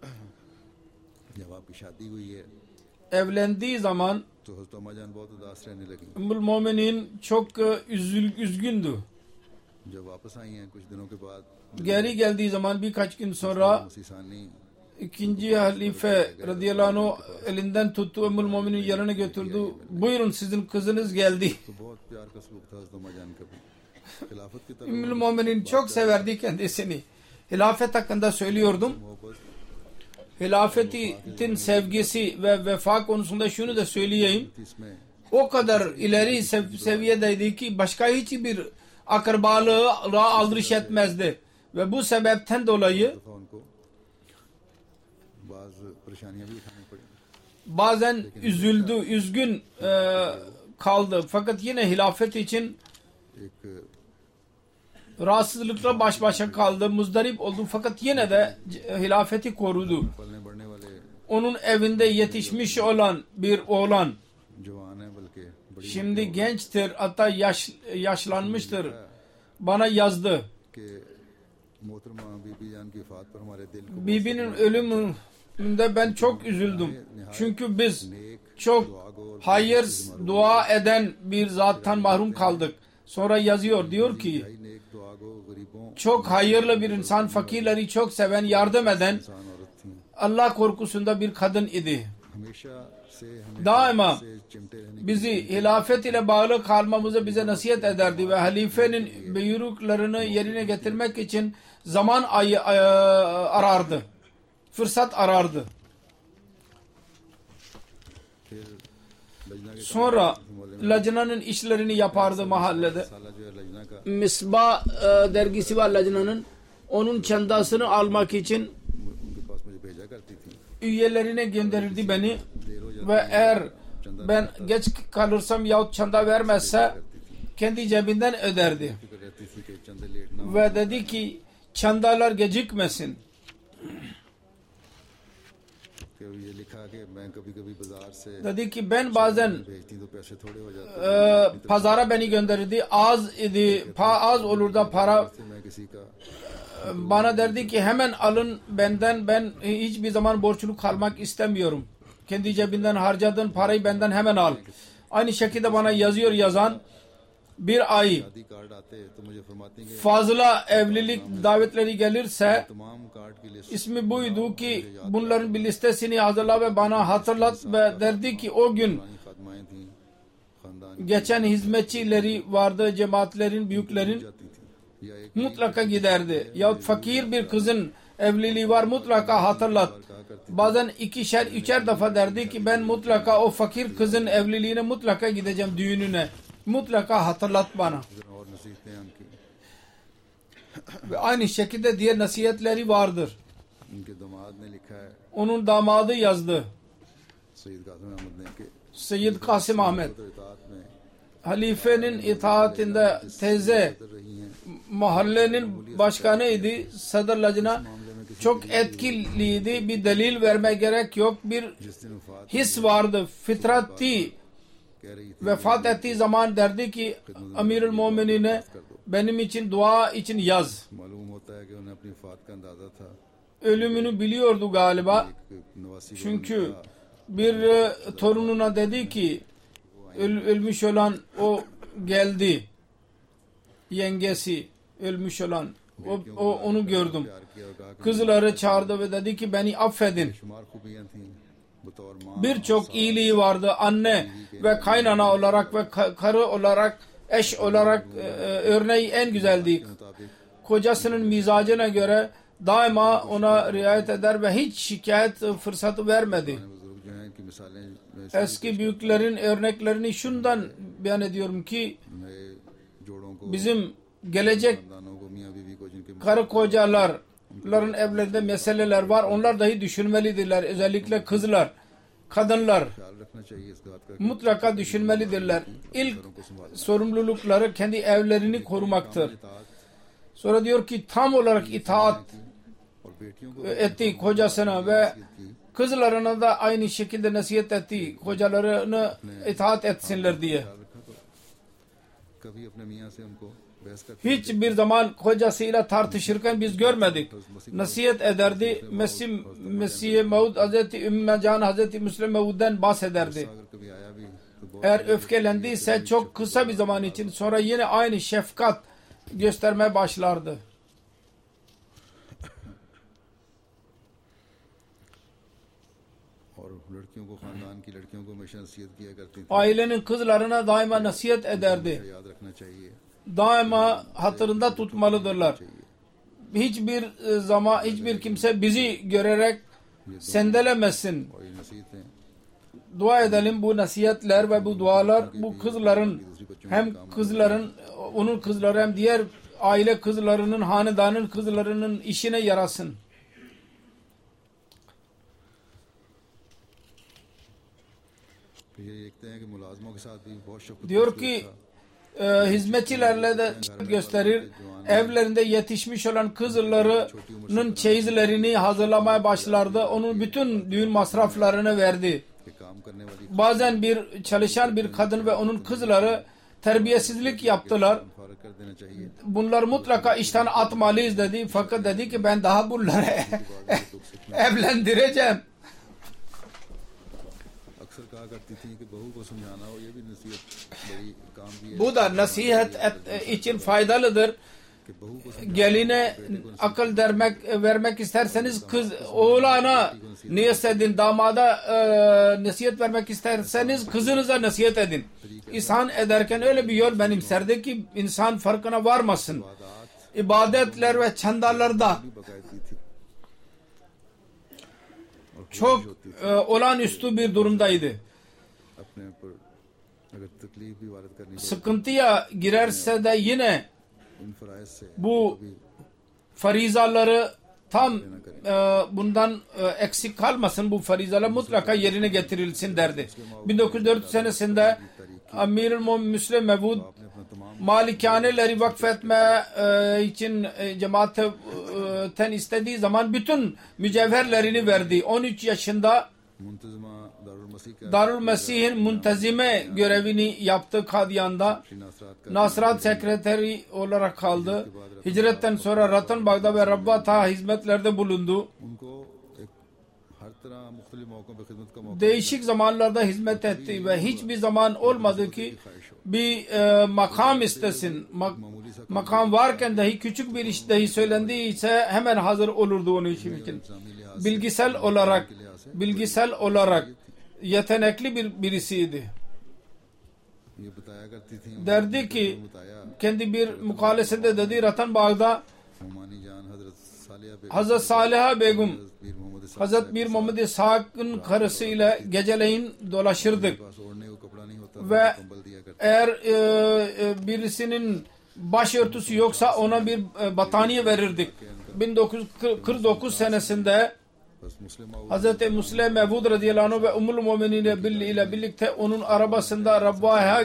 जब आपकी शादी हुई है Evlendiği zaman तो हज़रत अम्मा जान बहुत उदास रहने लगी Ümmül Müminin çok üzgündü. जब वापस आई हैं कुछ दिनों के बाद Geri geldiği zaman birkaç gün sonra सीसानी ikinci halife radıyallahu anh elinden tuttu, Ümmül Müminin yanına götürdü. Buyurun sizin kızınız geldi. तो बहुत प्यार का सलूक था हज़रत अम्मा जान का भी खिलाफत की तरफ Ümmül Müminin çok severdi kendisini. Hilafet hakkında söylüyordum. मोहब्बत Hilafetin sevgisi ve vefa konusunda şunu da söyleyeyim. इसमें O kadar ileri seviyedeydi ki başka hiçbir akrabalığa aldırış etmezdi. Ve bu sebepten dolayı दफा उनको बाज परेशानियां भी उठानी पड़ी bazen üzgün kaldı. Fakat yine hilafet için एक rahatsızlıkla baş başa kaldı. Muzdarip oldu. Fakat yine de hilafeti korudu. पलने बढ़ने वाले Onun evinde yetişmiş olan bir oğlan जवान है बल्कि बड़ी şimdi gençtir, hatta yaşlanmıştır. Bana yazdı. कि मोहतरमा बीबी जान की वफात पर हमारे दिल को Bibinin ölümünde ben çok üzüldüm. Çünkü biz çok hayır dua eden bir zattan mahrum kaldık. Sonra yazıyor, diyor ki नेक दुआ गो गरीबों çok hayırlı bir insan, fakirleri çok seven, yardım eden, इंसान औरत थी Allah korkusunda bir kadın idi. हमेशा Daima से चिमटे रहने bizi hilafet ile bağlı kalmamızı bize nasihat ederdi ve halifenin buyruklarını yerine getirmek için zaman arardı. Fırsat arardı. फिर लजना के Sonra Lacna'nın işlerini yapardı mahallede. साला जो है लजना का Misbah dergisi var Lacna'nın. Onun çandasını almak için उनके पास मुझे भेजा करती थी üyelerine gönderirdi beni. देर हो जाती Ve eğer ben geç kalırsam yahut çanda vermezse kendi cebinden öderdi. फिक्र रहती थी कि चंदे लेट ना हो Ve dedi ki çandalar gecikmesin. कि ये लिखा कि मैं कभी कभी बाजार से Dedi ki ben bazen भेजती तो पैसे थोड़े हो जाते pazara beni gönderirdi. Az idi, az olur da para. फिर मैं किसी का Bana derdi ki hemen alın benden, ben hiçbir zaman borçlu kalmak istemiyorum. Kendi cebinden harcadığın parayı benden hemen al. Aynı şekilde bana yazan bir ay शादी card आते तो मुझे फरमाती कि fazla evlilik davetleri gelirse तमाम कार्ड की list ismi buydu ki bunların bir listesini hazırla ve bana hatırlat ve derdi ki o gün पुरानी खातमाएं थी खानदान geçen hizmetçileri vardı, cemaatlerin, büyüklerin. जाती थी या एक mutlaka giderdi. Yahut fakir bir kızın evliliği var, mutlaka hatırlat. Bazen 2'şer 3'er defa derdi ki ben mutlaka o fakir kızın evliliğine mutlaka gideceğim, düğününe. Mutlaka hatırlat bana. और नसीहतें हैं उनकी, Ve aynı şekilde diğer nasihatleri vardır. उनके दामाद ने लिखा है, Onun damadı yazdı. Saeed कासिम अहमद ने, कि Seyyid Kasım Ahmet. तो इताअत में Halifenin itaatinde teyze कर रही हैं, mahallenin başkanıydı. Sadr Lacna çok etkiliydi. Bir delil verme gerek yok. Bir जिस दिन वफात his vardı. Fıtratı कह रही थी, vefat ettiği zaman derdi ki Amirül Mu'minine benim için dua için yaz. मालूम होता है कि उन्हें अपनी वफात का अंदाजा था। Ölümünü biliyordu galiba. एक नवासी को Çünkü bir torununa dedi ki ölmüş olan o geldi. Yengesi ölmüş olan. Onu gördüm. प्यार किया और कहा कि Kızları çağırdı ve dedi ki beni affedin. शुमार खूबियां थीं बतौर माँ, Birçok iyiliği vardı. Anne ve kaynana olarak ve karı olarak, eş olarak örneği en güzeldi. मुताबिक Kocasının mizacına göre daima ona riayet eder ve hiç şikayet fırsatı vermedi. बुजुर्ग जो हैं इनकी मिसालें मैं Eski büyüklerin örneklerini şundan beyan ediyorum ki नए जोड़ों को, bizim gelecek खानदानों को, मियाँ बीवी को, जिनके karı kocaların evlerinde meseleler var. Onlar dahi düşünmelidirler. Özellikle kızlar, kadınlar ख्याल रखना चाहिए इस बात का mutlaka düşünmelidirler. İlk sorumlulukları kendi evlerini korumaktır. Sonra diyor ki tam olarak itaat और बेटियों को etti kocasına ve kızlarına da aynı şekilde nasihat etti. Kocalarını itaat etsinler diye. ख्याल रखा तो कभी अपने मियाँ से हमको बहस करते Hiçbir zaman kocasıyla tartışırken biz görmedik. Nasihat ederdi. Mesih Maud Hazreti Ümmü Can Hazreti Müslim Maud'den bahsederdi. अगर कभी आया भी तो बहुत Eğer öfkelendiyse çok kısa bir zaman için sonra yine aynı şefkat göstermeye başlardı. और लड़कियों को, खानदान की लड़कियों को हमेशा नसीहत किया करती थी, Ailenin kızlarına daima nasihat ederdi. याद रखना चाहिए, Daima hatırında tutmalıdırlar. Hiçbir zaman hiçbir kimse bizi görerek sendelemesin. और ये नसीहतें Dua edelim bu nasihatler ve bu dualar bu kızların hem kızların onun kızları hem diğer aile kızlarının hanedanın kızlarının işine yarasın. फिर ये देखते हैं कि मुलाजमों के साथ भी बहुत शफकत Diyor ki hizmetçilerle de gösterir. Evlerinde yetişmiş olan kızlarının çeyizlerini hazırlamaya başlardı. Onun bütün düğün masraflarını verdi. के काम करने वाली Bazen bir çalışan bir kadın ve onun kızları terbiyesizlik yaptılar. फारग कर देना चाहिए। Bunları mutlaka işten atmalıyız dedi. Fakat dedi ki ben daha bunları evlendireceğim. अक्सर कहा करती थी कि बहू को समझाना हो, ये भी नसीहत बड़ी काम की है Bu da nasihat için faydalıdır. कि बहू को Geline akıl vermek isterseniz kız oğlana nasihat edin. Damada nasihat vermek isterseniz kızınıza nasihat edin. İhsan ederken öyle bir yol benimserdi ki insan farkına varmasın. İbadetler ve çandarlarda बाकायदगी थी çok olağanüstü bir durumdaydı. अपने ऊपर अगर तकलीफ भी वारद करनी पड़े Sıkıntıya girerse de yine इन फराइज से bu farizaları tam bundan eksik kalmasın, bu farizalar mutlaka yerine getirilsin derdi. 1904 senesinde Amirül Mu'minin Müslim Mevud अपने अपना तमाम malikaneleri vakfetme için cemaatten istediği zaman bütün mücevherlerini verdi. 13 yaşında मुंतजमा दारुल मसीह का Darül Mesih'in muntazime görevini yaptı Kadyan'da. नासरात का Nasrat sekreteri olarak kaldı. Hicretten sonra Ratanbag'da ve Rabbat'a hizmetlerde bulundu. उनको एक हर तरह मुख्तलिफ मौकों पर खिदमत का मौका Değişik zamanlarda hizmet etti ve hiçbir zaman olmadı ki bir makam istesin. Makam varken dahi küçük bir iş dahi söylendiyse hemen hazır olurdu onun için. Bilgisel olarak yetenekli birisiydi. ये बताया करती थी Derdi ki बताया kendi bir mukalesede dedi Ratan Bağ'da Humane जान हजरत सालिया बेगम Hazret Saliha Begum Pir Mohammad Ishaq Hazret Bir Muhammed İshak'ın karısıyla geceleyin dolaşırdık पास ओढ़ने को कपड़ा नहीं होता ve कंबल दिया करते eğer birisinin başörtüsü yoksa ona bir battaniye verirdik. 1949 senesinde बस मुस्लिम Hazreti Musleh Mevud radıyallahu anh ve Ummul Muminin ile birlikte onun arabasında Rabbah'a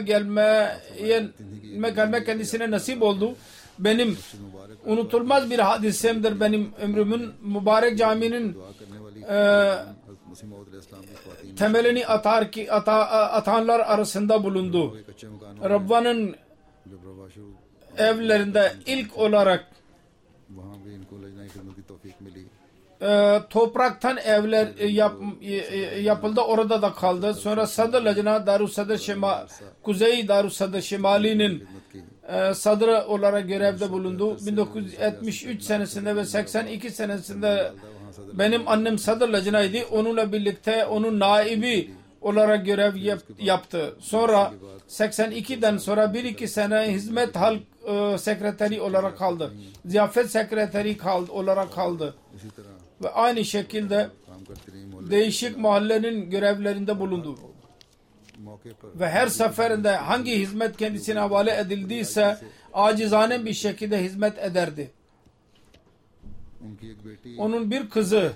gelmek kendisine nasip oldu. Benim unutulmaz bir hadisemdir benim ömrümün. Mübarek caminin करने वाली मसीह मौद अलैहिस्सलाम की ख्वातीन temelini atanlar arasında bulundu. के कच्चे मकान Rabba'nın जब रवा शुरू evlerinde ilk olarak वहाँ भी इनको लजनाई खिदमत की तौफीक मिली topraktan evler yapıldı, orada da kaldı. Sonra Sadr Lajna Darussadr Kuzey Darussadr Şimali'nin sadrı olarak görevde bulundu. 1973 senesinde ve 82 senesinde benim annem Sadr Lajna'ydı. Onunla birlikte onun naibi olarak görev yaptı. Sonra 82'den sonra 1-2 sene hizmet halk sekreteri olarak kaldı. Ziyafet sekreteri olarak kaldı. इसी तरह Ve aynı şekilde काम करती रही मोहल्ले değişik mahallenin görevlerinde bulundu. मौके पर Ve her seferinde hangi hizmet kendisine havale edildiyse acizane bir şekilde hizmet ederdi. उनकी एक बेटी Onun bir kızı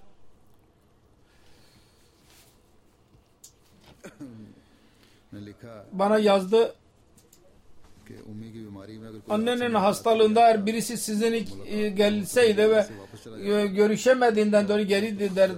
ने लिखा bana yazdı. कि उम्मी की बीमारी में अगर कोई Annenin hastalığında eğer birisi sizin gelseydi ve görüşemediğinden dolayı geri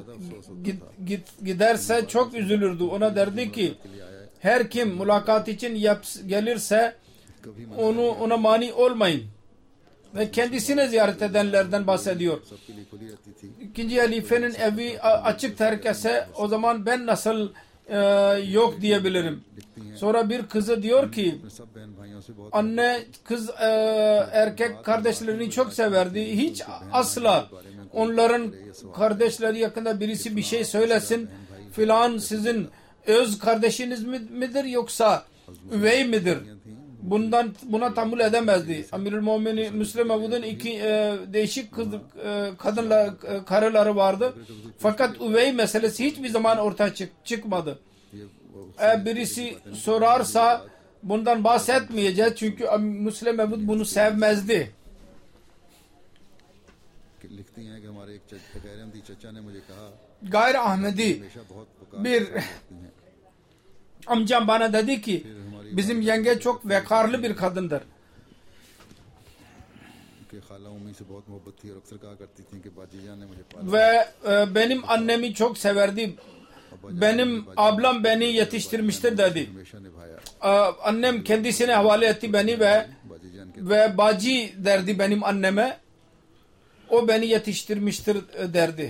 giderse çok üzülürdü. Ona derdi ki her kim mülakat için gelirse ona mani olmayın. Ve kendisine ziyaret edenlerden bahsediyor. सबके लिए खुली रहती थी İkinci halifenin evi açık terk etse o zaman ben nasıl yok diyebilirim. Sonra bir kızı diyor ki सब बहन भाइयों से बहुत anne kız erkek kardeşlerini çok severdi. Hiç asla onların kardeşleri hakkında birisi bir şey söylesin filan sizin öz kardeşiniz midir yoksa üvey midir? Buna tahammül edemezdi. Amirül Muminin Müslim Mevud'un iki değişik karıları vardı. Fakat üvey meselesi hiçbir zaman ortaya çıkmadı. Eğer birisi sorarsa bundan bahsetmeyeceğiz çünkü Müslim Mevud bunu sevmezdi. लिखती हैं कि हमारे एक गैर अहमदी चचा ने मुझे कहा Gayri Ahmedi हमेशा बहुत वकार bir करती हैं amcam bana dedi ki bizim yenge çok vekarlı bir kadındır. कि खाला उम्मी से बहुत मोहब्बत थी और अक्सर कहा करती थी कि बाजी जान ने मुझे पाला Ve benim annemi çok severdi. Benim ablam beni yetiştirmiştir dedi. हमेशा निभाया Annem kendisine havale etti beni ve बाजी जान के Baci derdi benim anneme. O beni yetiştirmiştir derdi.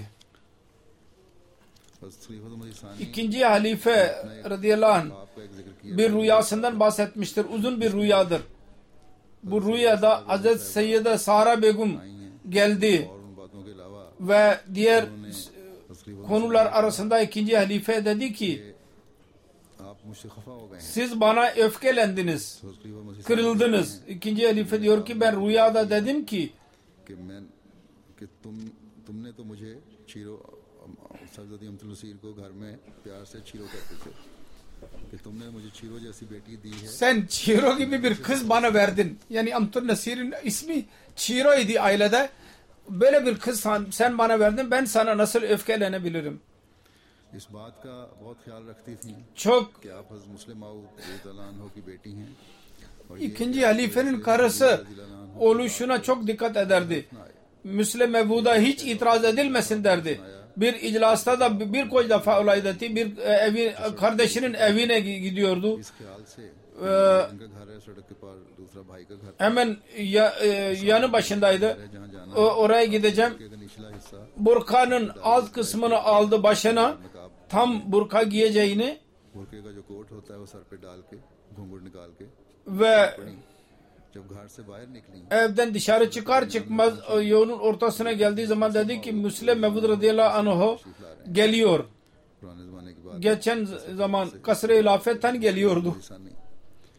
खलीफा मसीह सानी İkinci halife radıyallahu anh आपका एक जिक्र किया bir rüyasından bahsetmiştir. Uzun bir rüyadır. Bu rüyada Hazret Seyyide Sara Begum geldi और उन बातों के अलावा ve diğer खलीफा konular arasında ikinci halife dedi ki आप मुझसे खफा हो गए हैं siz bana öfkelendiniz, खलीफा मसीह kırıldınız. İkinci halife diyor ki ben rüyada dedim ki कि मैं कि तुमने तो मुझे चीरो सरजदी अमतुल नसीर को घर में प्यार से चीरो करते थे कि तुमने मुझे चीरो जैसी बेटी दी है sen Çiro gibi bir kız bana verdin. Yani Amtur Nasir'in ismi Çiro idi ailede. Böyle bir kız sen bana verdin. Ben sana nasıl öfkelenebilirim? इस बात का बहुत ख्याल रखती थी Çok कि आप हज़रत मुस्लिम माऊद रज़ियल्लाहु की बेटी हैं और ikinci halifenin karısı oluşuna çok dikkat ederdi. Müslim Mevud'a hiç itiraz edilmesin derdi. Bir iclasta da birkaç defa olaydı. Bir kardeşinin evine gidiyordu. इस ख्याल से इनका घर है सड़क के पार दूसरा भाई का घर Hemen yanı başındaydı. है जहाँ जाना Oraya gideceğim. है का निचला हिस्सा Burkanın alt kısmını aldı başına. Tam burka giyeceğini बुरके का जो कोट होता है वो सर पे डाल के घूंघट निकाल के ve जब घर से बाहर निकली evden dışarı çıkar çıkmaz yolun ortasına geldiği zaman dedi ki Müslim Mevud radıyallahu anh geliyor. पुराने जमाने की बात Geçen zaman Kasr-ı İlafet'ten geliyordu. इंसानी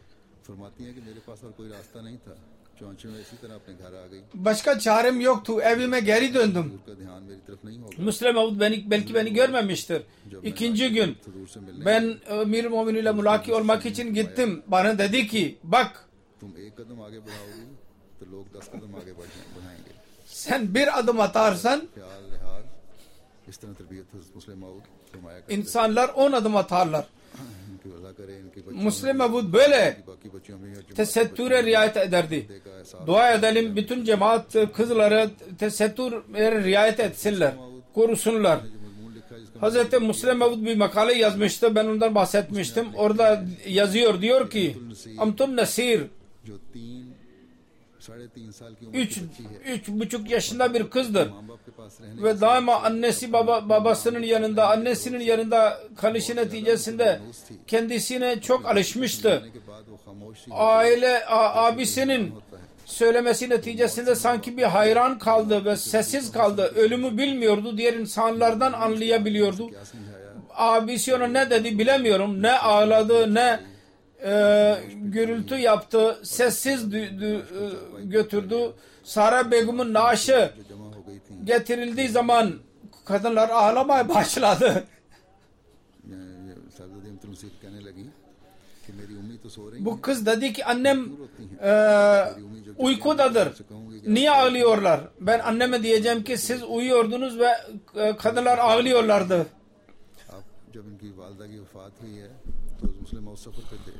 फरमाती हैं कि मेरे पास और कोई रास्ता नहीं था, चौंचे में इसी तरह अपने घर आ गई। Başka çarem yoktu. Evime geri döndüm. उसका ध्यान मेरी तरफ नहीं होगा। Müslim Mevud belki beni görmemiştir. İkinci gün दूर से मिलने ben Emir-i Mu'minin ile mülaki olmak için gittim. Bana dedi ki bak तुम एक कदम आगे बढ़ाओगी तो लोग 10 कदम आगे बढ़ाएंगे। sen bir adım atarsan ख्याल लिहाज इस तरह तरबियत मुस्लिम मऊद फरमाया करते insanlar 10 adım atarlar. इनकी वजह करे, इनकी Müslim Mevud böyle बाकी बच्चियों में tesettüre riayet ederdi. Dua edelim bütün cemaat kızları tesettüre riayet etsinler, korusunlar. मजमून लिखा है जिसका Hazreti Müslim Mevud bir makale yazmıştı. Ben ondan bahsetmiştim. Orada yazıyor. Diyor ki Amtun Nasir जो 3.5 साल की उम्र की बच्ची है, 3,5 yaşında bir kızdır. माँ बाप के पास रहने Ve daima annesi babasının yanında, annesinin yanında kalışı neticesinde kendisine çok alışmıştı. के बाद वो खामोश सी Abisinin söylemesi neticesinde sanki bir hayran kaldı ve sessiz kaldı. Ölümü bilmiyordu. Diğer insanlardan anlayabiliyordu. Abisi ona ne dedi bilemiyorum. Ne ağladı ne gürültü yaptı. Sessiz götürdü. Sara Begum'un naaşı जमा हो गई थी। getirildiği zaman kadınlar ağlamaya başladı. साहबजादी अमतुल नसीर कहने लगी कि मेरी उम्मी तो सो रही Bu kız dedi ki annem uykudadır. Niye ağlıyorlar? Ben anneme diyeceğim ki siz uyuyordunuz ve kadınlar ağlıyorlardı. आप जब इनकी वालदा की वफात हुई है तो मुस्लिम मऊद सफर पे थे।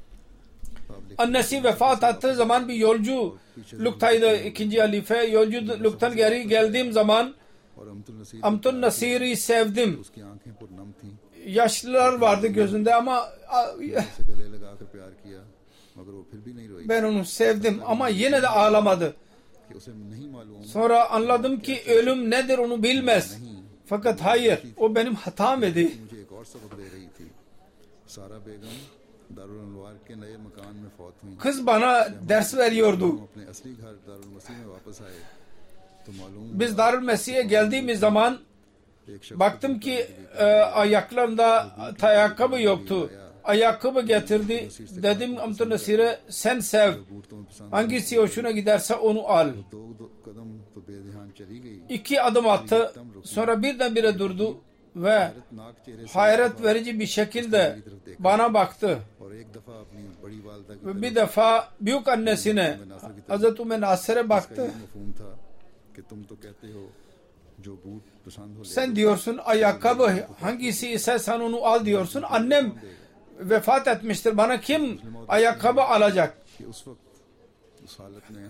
आप लिख- Annesi vefat ettiği zaman bir yolculuktaydı ikinci halife. Yolculuktan geri geldiğim zaman और अमतुल नसीर Amtun Nasir'i sevdim. उसकी आंखें पुरनम थीं, Yaşlılar vardı gözünde ama उसे गले लगाकर प्यार किया, मगर वो फिर भी नहीं रोई ben onu sevdim ama yine de ağlamadı. कि उसे नहीं मालूम Sonra anladım ki ölüm nedir onu bilmez. Fakat hayır, o benim hatam idi. मुझे एक और सबक दे रही थी। सारा बेगम दारुल अनवार के नए मकान में फौत हुई। Kız bana ders veriyordu. हम अपने असली घर दारुल मसीह में वापस आए तो मालूम Biz Darül Mesih'e geldiğimiz zaman एक शख्स baktım ki ayaklarında ayakkabı yoktu. Ayakkabı getirdi. Dedim Amtun Nasir'e sen sev. बूटों में पसंद Hangisi hoşuna giderse onu al. दो कदम तो बेध्यान चली गई। 2 adım attı. Sonra birdenbire durdu ve नाक चेहरे से hayret verici bir şekilde bana baktı. और एक दफा अपनी बड़ी वालदा की Ve bir defa büyük annesine Hazreti Ümmü Nasir'e baktı. मफहूम था कि तुम तो कहते हो जो बूट पसंद हो ले। Sen diyorsun ayakkabı hangisi ise sen onu al diyorsun. Annem vefat etmiştir. Bana kim ayakkabı alacak? कि उस वक्त उस हालत में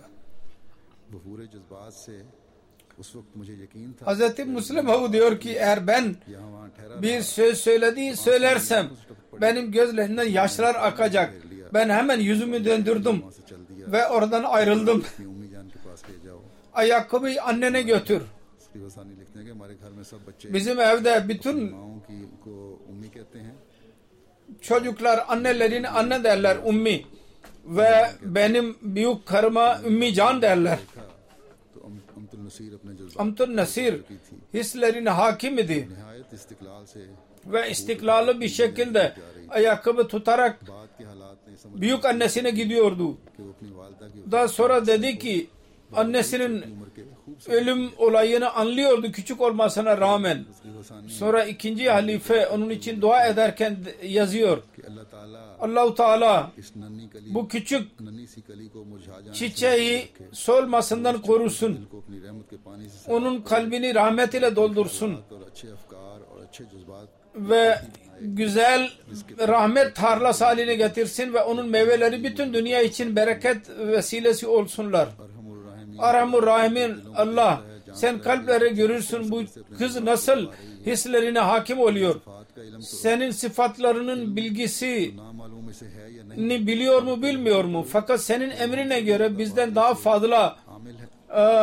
बफूर जज्बात से उस वक्त मुझे यकीन था Hazreti Müslim Mevud diyor ki eğer ben यहाँ वहाँ ठहरा bir söz söylersem benim gözlerimden yaşlar akacak. Ben hemen yüzümü döndürdüm वहाँ से चल दिया। ve oradan ayrıldım. अपनी उम्मी जान के पास ले जाओ। Ayakkabıyı annene götür. उसकी वसानी लिखते हैं कि हमारे घर में सब बच्चे Bizim evde bütün माओं की को उम्मी कहते हैं। çocuklar annelerini anne derler ummi ve benim büyük karıma Ümmü Can derler. तो अमतुल नसीर अपने जज्बात Amtun Nasir hislerine hakim idi नहायत इस्तिकलाल से ve istikrarlı bir şekilde ayakkabı tutarak बात के हालात नहीं समझ büyük annesine gidiyordu. कि वो अपनी वालदा की Daha sonra dedi ki annesinin उम्र के खूब ölüm olayını anlıyordu küçük olmasına rağmen. उसकी वसानी Sonra ikinci halife onun için dua ederken yazıyor. कि अल्लाह ताला Allahu Teala इस नन्ही कली bu küçük नन्ही सी कली को मुरझा जाने से çiçeği solmasından korusun. को अपनी रहमत के पानी से Onun kalbini rahmet ile doldursun और अच्छे अफकार और अच्छे जज्बात ve güzel rahmet tarlası haline getirsin ve onun meyveleri bütün dünya için bereket vesilesi olsunlar. अरहमुर राहिमीन Arhamur Rahimin Allah, sen kalpleri görürsün, bu kız nasıl hislerine hakim oluyor. फात का इल्म तो Senin sıfatlarının bilgisini नामालूम इसे है या नहीं biliyor mu bilmiyor mu? Fakat senin emrine göre bizden daha fazla आमिल है।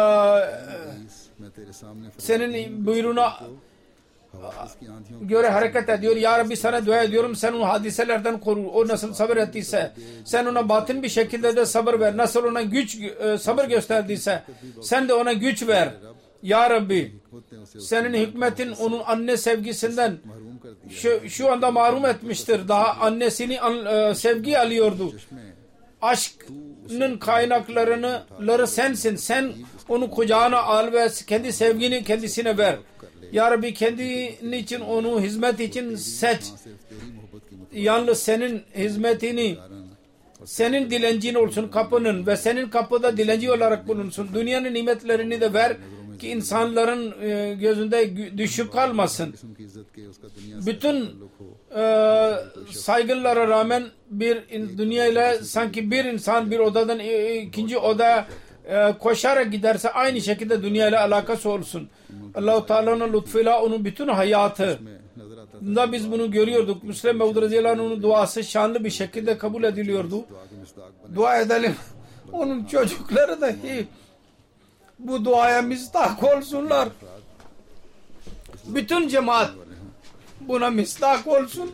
मैं तेरे सामने senin buyruğuna हवास की आंधियों göre hareket ediyor. Ya Rabbi sana dua ediyorum, sen onu hadiselerden koru. O nasıl sabır ettiyse sen ona batın bir şekilde de sabır ver. Nasıl ona sabır gösterdiyse sen de ona güç ver. Ya Rabbi होते हैं उसे senin hikmetin onun anne sevgisinden महरूम कर दिया। şu anda mahrum etmiştir. Daha annesini sevgi alıyordu. में aşkının kaynakları sensin. Sen onu kucağına al ve kendi sevgini kendisine ver. Ya Rabbi kendin için onu hizmet için seç. Yalnız senin hizmetini, senin dilencin olsun kapının ve senin kapıda dilenci olarak bulunsun. Dünyanın nimetlerini de ver ki insanların gözünde düşük kalmasın. Bütün saygınlara rağmen bir dünyayla sanki bir insan bir odadan ikinci odaya koşarak giderse aynı şekilde dünyayla alakası olsun. Allah-u Teala'nın lütfuyla onun bütün hayatı da biz bunu görüyorduk. Müslim Mevud radıyallahu anh'ın duası şanlı bir şekilde kabul ediliyordu. Dua edelim. Onun çocukları dahi bu duaya misdak olsunlar. Bütün cemaat buna misdak olsun.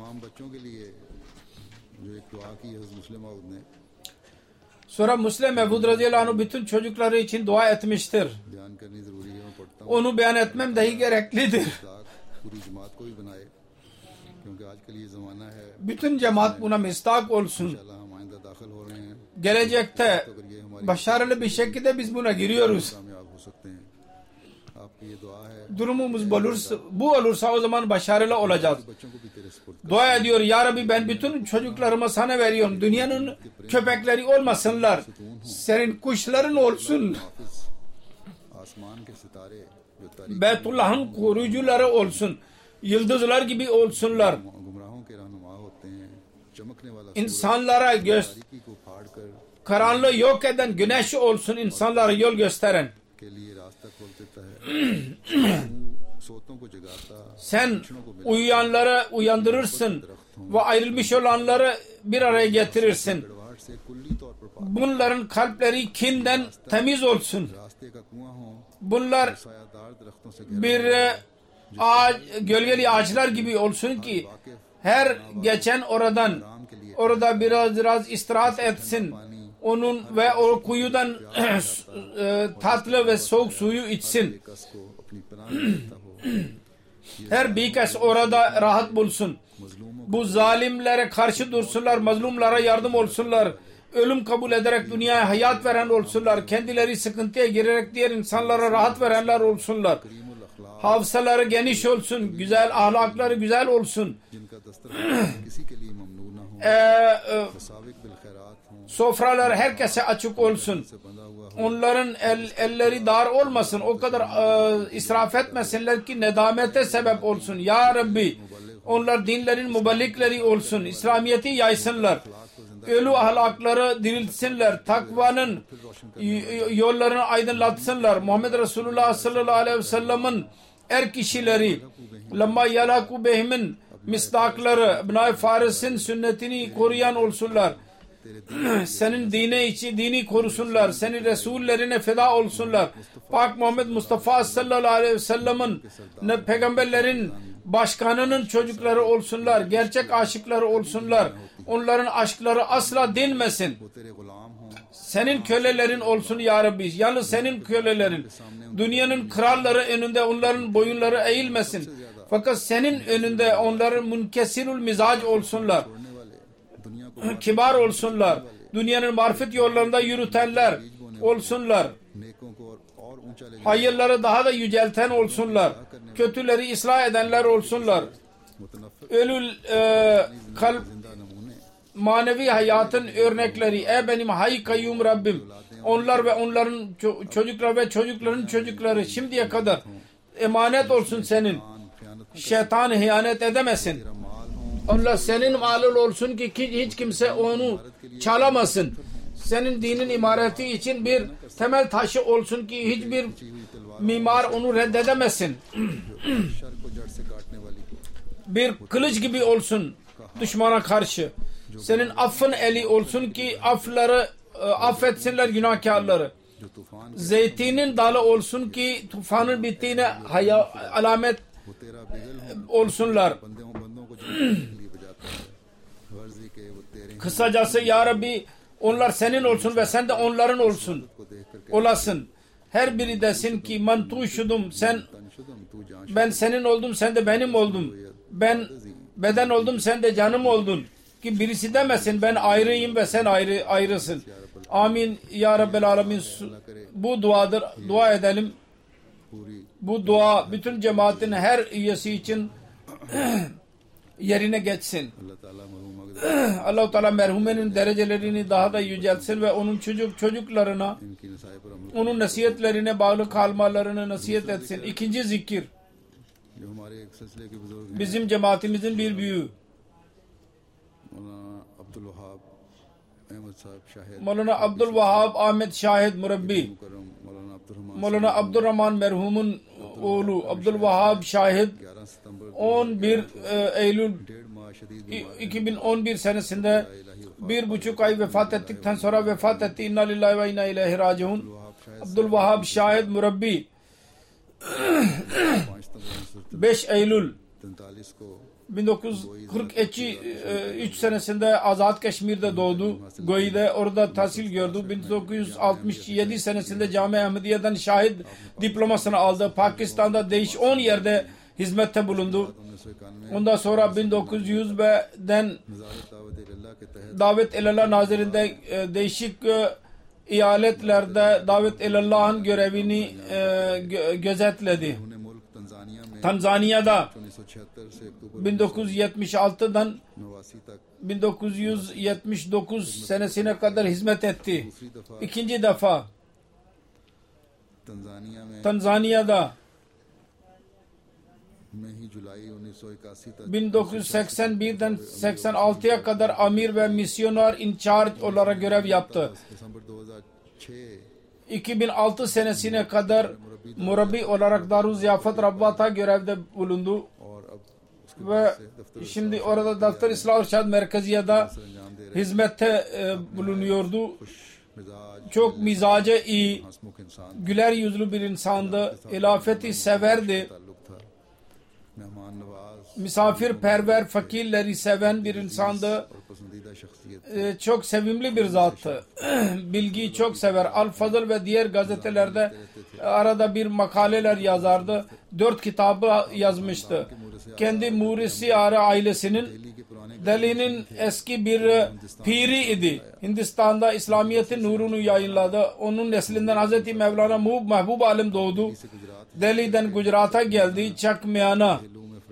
Sonra Müslim Mevud radıyallahu anh bütün çocukları için dua etmiştir. Onu beyan etmem dahi gereklidir. Bütün cemaat buna mistak olsun. Gelecekte başarılı bir şekilde biz buna giriyoruz. Durumumuz bu olursa o zaman başarılı olacağız. Dua ediyor, Ya Rabbi ben bütün çocuklarımı sana veriyorum. Dünyanın köpekleri olmasınlar. Senin kuşların olsun. Beytullah'ın koruyucuları olsun. Yıldızlar gibi olsunlar. İnsanlara karanlığı yok eden güneş olsun. İnsanlara yol gösteren. Sen uyuyanları uyandırırsın ve ayrılmış olanları bir araya getirirsin. Bunların kalpleri kinden temiz olsun. Bunlar bir gölgeli ağaçlar gibi olsun ki her geçen orada biraz istirahat etsin. Onun ve o kuyudan tatlı ve soğuk suyu içsin. Her bir kez orada rahat bulsun. Bu zalimlere karşı dursunlar, mazlumlara yardım olsunlar. Ölüm kabul ederek dünyaya hayat veren olsunlar. Kendileri sıkıntıya girerek diğer insanlara rahat verenler olsunlar. Hafızaları geniş olsun, güzel ahlakları güzel olsun. Sofralar herkese açık olsun. Onların elleri dar olmasın. O kadar israf etmesinler ki nedamete sebep olsun. Ya Rabbi onlar dinlerin müballikleri olsun. İslamiyet'i yaysınlar. Ölü ahlakları diriltsinler. Takvanın yollarını aydınlatsınlar. Muhammed Resulullah sallallahu aleyhi ve sellem'in kişileri lamma yalaku behimin misdakları Ibn-i Faris'in sünnetini koruyan olsunlar. Senin dini korusunlar. Senin Resullerine feda olsunlar. Pak Muhammed Mustafa sallallahu aleyhi ve sellem'in peygamberlerin başkanının çocukları olsunlar. Gerçek aşıkları olsunlar. Onların aşkları asla dinmesin. Senin kölelerin olsun ya Rabbi. Yalnız senin kölelerin. Dünyanın kralları önünde onların boyunları eğilmesin. Fakat senin önünde onların münkesirul mizac olsunlar. Kibar olsunlar. Dünyanın marifet yollarında yürütenler olsunlar. Hayırları daha da yücelten olsunlar. Kötüleri ıslah edenler olsunlar. Ölü kalp manevi hayatın örnekleri. Ey benim hay kayyum Rabbim. Onlar ve onların çocuklar ve çocukların çocukları şimdiye kadar emanet olsun senin. Şeytan hıyanet edemesin. Allah senin malın olsun ki hiç kimse onu çalamasın. Senin dinin imareti için bir temel taşı olsun ki hiçbir mimar onu reddedemesin. Bir kılıç gibi olsun düşmana karşı. Senin affın eli olsun ki affetsinler günahkarları. Zeytinin dalı olsun ki tufanın bittiğine alamet olsunlar. Kısacası ya Rabbi onlar senin olsun ve sen de onların olasın. Her biri desin ki mantuşudum ben senin oldum sen de benim oldum. Ben beden oldum sen de canım oldun. ki birisi demesin ben ayrıyım ve sen ayrısın. Amin ya Rabbel Alemin. Bu duadır. Dua edelim. पूरी Bu dua bütün cemaatin her üyesi için yerine geçsin. अल्लाह ताला मरहूम अगर Allah-u Teala merhumenin derecelerini daha da yüceltsin ve onun çocuklarına इनकी नसाई पर अमल onun nasihatlerine bağlı kalmalarını nasihat etsin. İkinci zikir जो हमारे एक सिलसिले के बुजुर्ग हैं bizim cemaatimizin bir büyüğü मौलाना अब्दुल वहाब अहमद साहब Shahid Maulana Abdülvahhab Ahmet Şahid Murabbi मुकर्रम मौलाना अब्दुल Rahman Maulana Abdurrahman merhumun oğlu Abdülvahhab Şahid 11 सितंबर 11 Eylül 1.5 माह शदीद बीमार 2011 senesinde 1,5 ay vefat ettikten sonra vefat etti. İnna lillahi ve inna ileyhi raciun. Wahab Shahid Abdülvahhab Şahid Murabbi 5 सितंबर 5 Eylül 1943 को 1943 senesinde Azad Keşmir'de doğdu. Goi'de orada tahsil gördü. 1967 senesinde Cami Ahmediye'den şahit diplomasını aldı. Pakistan'da 10 yerde hizmette bulundu. 1991 Ondan sonra 1900'den नज़ारत दावत-ए-इल्लाह के तहत Davet Elallah Nazırı'nda değişik eyaletlerde Davet Elallah'ın görevini gözetledi. उन्हें मुल्क तंजानिया में Tanzanya'da 1976 से अक्टूबर 1976'dan 89 तक 1979 senesine kadar hizmet etti. दूसरी दफा İkinci defa तंजानिया में Tanzanya'da में ही जुलाई 1981 तक 1981'den 86'ya kadar amir ve misyoner in charge olarak görev yaptı. December 2006 2006 senesine kadar murabbi olarak Daruz Ziyafet Rabbat'a görevde bulundu और अब उसके ve बाद से दफ्तर şimdi orada Daftar İslah Irşad Merkeziye'de अंजाम दे रहे hizmette bulunuyordu. खुश मिजाज Çok mizacı iyi, हंसमुख इंसान güler yüzlü bir insandı. Hilafeti severdi. ताल्लुक था मेहमान Nawaz Misafirperver, fakirleri seven bir insandı. और पसंदीदा शख्सियत Çok sevimli bir zattı. Bilgiyi çok sever. Al Fazıl ve diğer gazetelerde arada bir makaleler yazardı. 4 kitabı yazmıştı. Kendi Murisi Ara ailesinin Delhi के पुराने Delhi'nin eski bir piri idi. Hindistan'da İslamiyet'in nurunu yayınladı. Onun neslinden Hz. Mevlana Mahbub Alim doğdu. से Gujarat Delhi'den Gujarat'a geldi. Çakmiyana दिल्लू में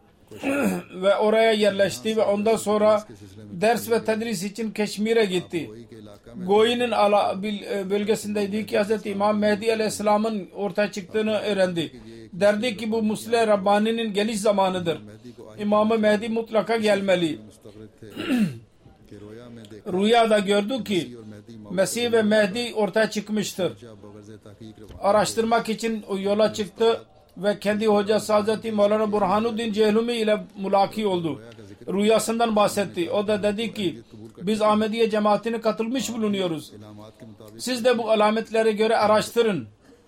ve oraya yerleşti ve ondan sonra ders ve tedris için Keşmir'e gitti. कोई के इलाका में Goi'nin bölgesindeydi ki Hz. İmam Mehdi Aleyhisselam'ın ortaya çıktığını öğrendi. Derdi ki bu Musleh Rabbani'nin geliş zamanıdır. İmam-ı Mehdi mutlaka gelmeli. मुस्तगरिक थे कि रोया में देख Rüyada gördü ki और Mehdi Mesih ve Mehdi ortaya çıkmıştır. मौजा बगर्ज़ तहकीक रवा Araştırmak için o yola çıktı ve kendi hocası Hazreti Mevlana Burhanuddin Cehlumi ile mülaki oldu. Rüyasından bahsetti. O da dedi ki biz Ahmediye cemaatine katılmış bulunuyoruz. इलामात के मुताबिक Siz de bu alametlere göre araştırın.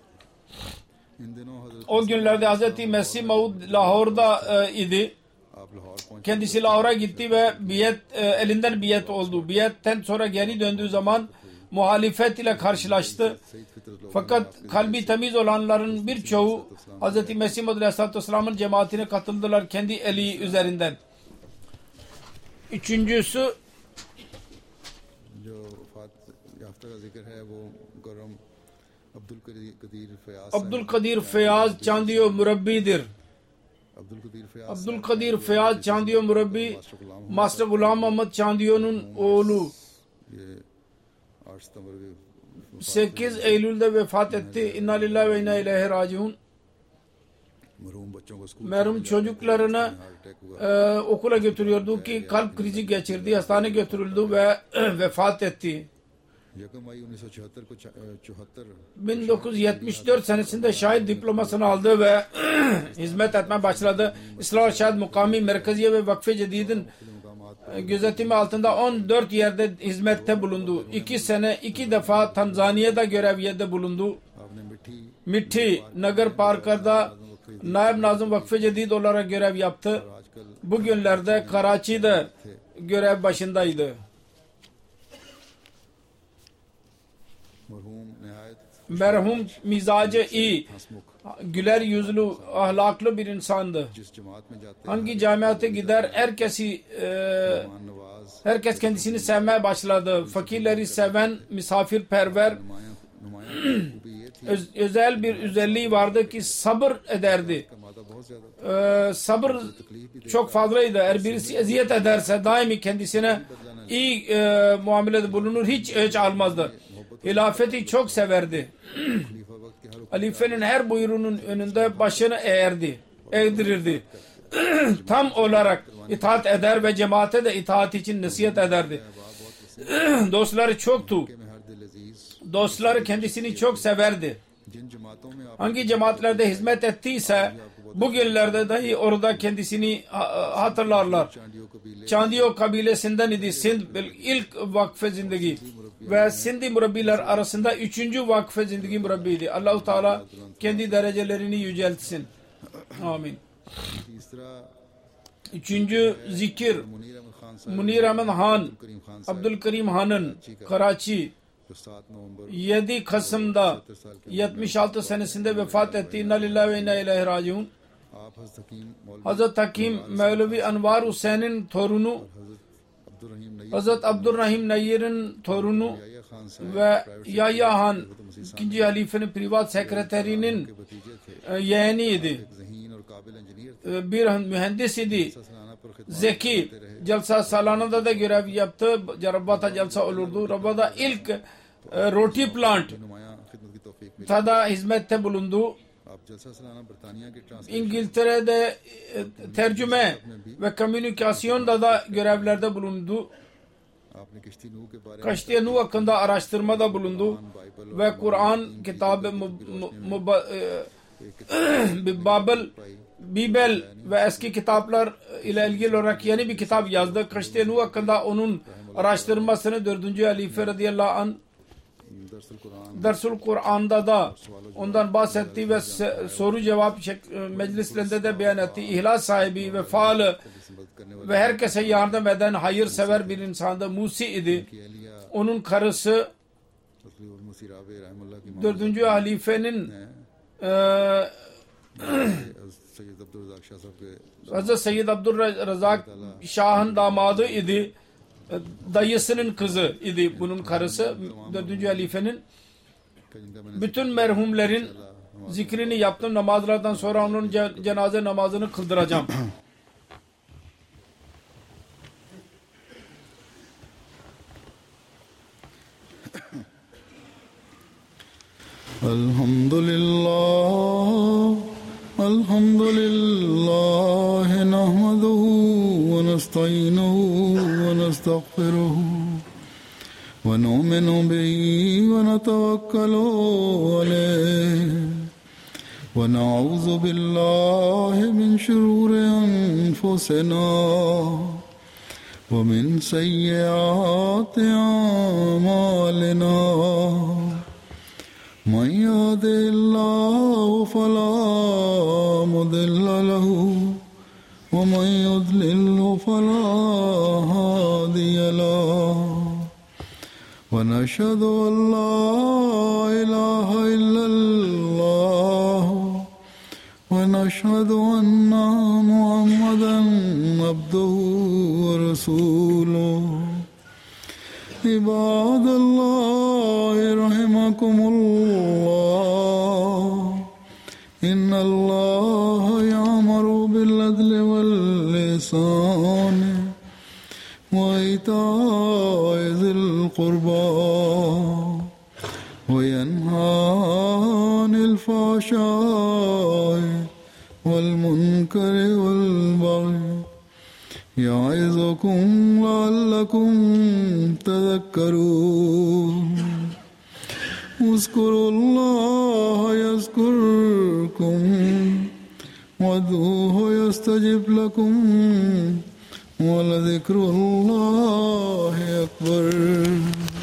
इन दिनों हजरत O günlerde Hazreti Mesih Maud Lahor'da idi. आप लाहौर पहुंचे Kendisi Lahor'a gitti ve elinden biyet oldu. Biyetten sonra geri döndüğü zaman muhalefet ile karşılaştı. Saeed फितरत Fakat kalbi temiz olanların birçoğu Hz. Mesih Maud Aleyhisselatü Vesselam'ın cemaatine katıldılar kendi eli üzerinden. Üçüncüsü जो वफात याफ्ता का जिक्र है वो मुकर्रम अब्दुल कदीर Fayaz Abdülkadir Feyyaz Çandiyo Murabbi'dir. Abdul कदीर Fayaz Abdülkadir Feyyaz Çandiyo Murabbi Master Gulam Muhammed Çandiyo'nun oğlu. ये 8 सितंबर के 8 Eylül'de vefat etti. İnna lillahi ve inna ileyhi raciun. मरहूम बच्चों को school Merhum çocuklarını heart attack हुआ okula götürüyordu ki kalp krizi geçirdi. Hastaneye götürüldü ve vefat etti. 1 मई 1974 को 74 1974 senesinde şahit diplomasını aldı ve hizmet etmeye başladı. İslah Şahit Mukami Merkeziye ve Vakfe Cedid'in gözetimi altında 14 yerde hizmette bulundu. 2 sene 2 defa Tanzanya'da görevde bulundu. आपने मिठी Mithi Nagar Parkar'da Naib Nazım Vakfe Cedid olarak görev yaptı. आजकल Bugünlerde Karachi'de görev başındaydı. मरहूम नहायत merhum mizacı iyi, güler yüzlü, ahlaklı bir insandı. जिस जमात में जाते Hangi camiate gider herkes kendisini sevmeye başladı. Fakirleri seven, misafirperver, नुमाया खूबी ये थी özel bir özelliği vardı ki sabır ederdi. का मादा बहुत ज्यादा Sabır çok fazlaydı. Eğer birisi eziyet ederse daimi kendisine iyi muamelede bulunur, hiç öç almazdı. Hilafeti çok severdi. खलीफा वक्त के हर Halifenin her buyruğunun önünde başını eğdirirdi. Tam olarak itaat eder ve cemaate de itaat için nasihat ederdi. Dostları çoktu. में हर दिल अजीज Dostları kendisini çok severdi. जिन जमातों में आप Hangi cemaatlerde hizmet ettiyse bugünlerde dahi orada kendisini hatırlarlar. Chandio कबीले Çandiyo kabilesinden idi. Sind ilk vakfe zindagi ve Sindi murabbiler arasında 3. vakfe zindagi murabbiydi. Allah-u Teala kendi derecelerini yüceltsin. Amin. तीसरा 3. zikir मुनीर अहमद खान साहब Munir Ahmed Han, करीम खान साहब Abdülkerim Han'ın Karachi जो 7 नवंबर 7 Kasım'da 76 senesinde vefat etti. İnna lillahi ve inna ileyhi raciun. आप हज़रत हकीम मौलवी Hazret Hakim Mevlevi Anvar Hüseyin'in torunu, हज़रत अब्दुर्रहीम Naeem Hazret Abdurrahim Nayyir'in torunu याया खान साहब ve Yahya Han, ikinci halifenin privat sekreterinin के भतीजे थे yeğeniydi. ज़हीन और काबिल इंजीनियर थे Bir mühendis idi. सलाना पर खिदमत Zeki. Celsa salanada da görev yaptı. Rabbata celsa olurdu. Rabbada ilk roti plant नुमाया खिदमत की तौफीक मिली tada hizmette bulundu. आप जलसा सलाना बरतानिया के translator İngiltere'de tercüme ve komünikasyonda da görevlerde bulundu. आपने किश्ती नूह के बारे में Kaştiye Nuh hakkında araştırmada bulundu Bible ve Kur'an kitabı Babel, Bibel ve eski kitaplar ile ilgili olarak yeni bir kitap yazdı. Kaştiye Nuh hakkında onun araştırmasını 4. Halife radıyallahu anh दरअसल Quran Dersul Kur'an'da da ondan bahsetti ve soru cevap meclislerinde de beyan etti. İhlas sahibi ve faal मदद करने वाले ve herkese yardım eden hayırsever bir insandı. Musi idi. की Elia Onun karısı तस्लीम मुसीराबे रहमुल्लाह की 4. halifenin सैयद अब्दुल रज़ाक शाह साहब के Hazret Seyyid Abdurrazak Şah'ın damadı idi. Dayısının kızı idi bunun karısı. 4. halifenin. जिनका मैंने Bütün merhumlerin zikrini yaptım. Namazlardan sonra onun cenaze namazını kıldıracağım. الحمد لله نحمده ونستعينه ونستغفره ونؤمن به ونتوكل عليه ونعوذ بالله من شرور أنفسنا ومن سيئات أعمالنا من يهده الله فلا مضل له ومن يضلل فلا هادي له ونشهد أن لا إله إلا الله ونشهد أن محمدا عبده ورسوله عباد الله رحمكم الله إن الله يأمر بالعدل والإحسان وإيتاء ذي القربى وينهى عن الفحشاء والمنكر والبغي يعظكم لعلكم تذكرون اذكروا الله يذكركم وادعوه يستجب لكم ولذكر الله أكبر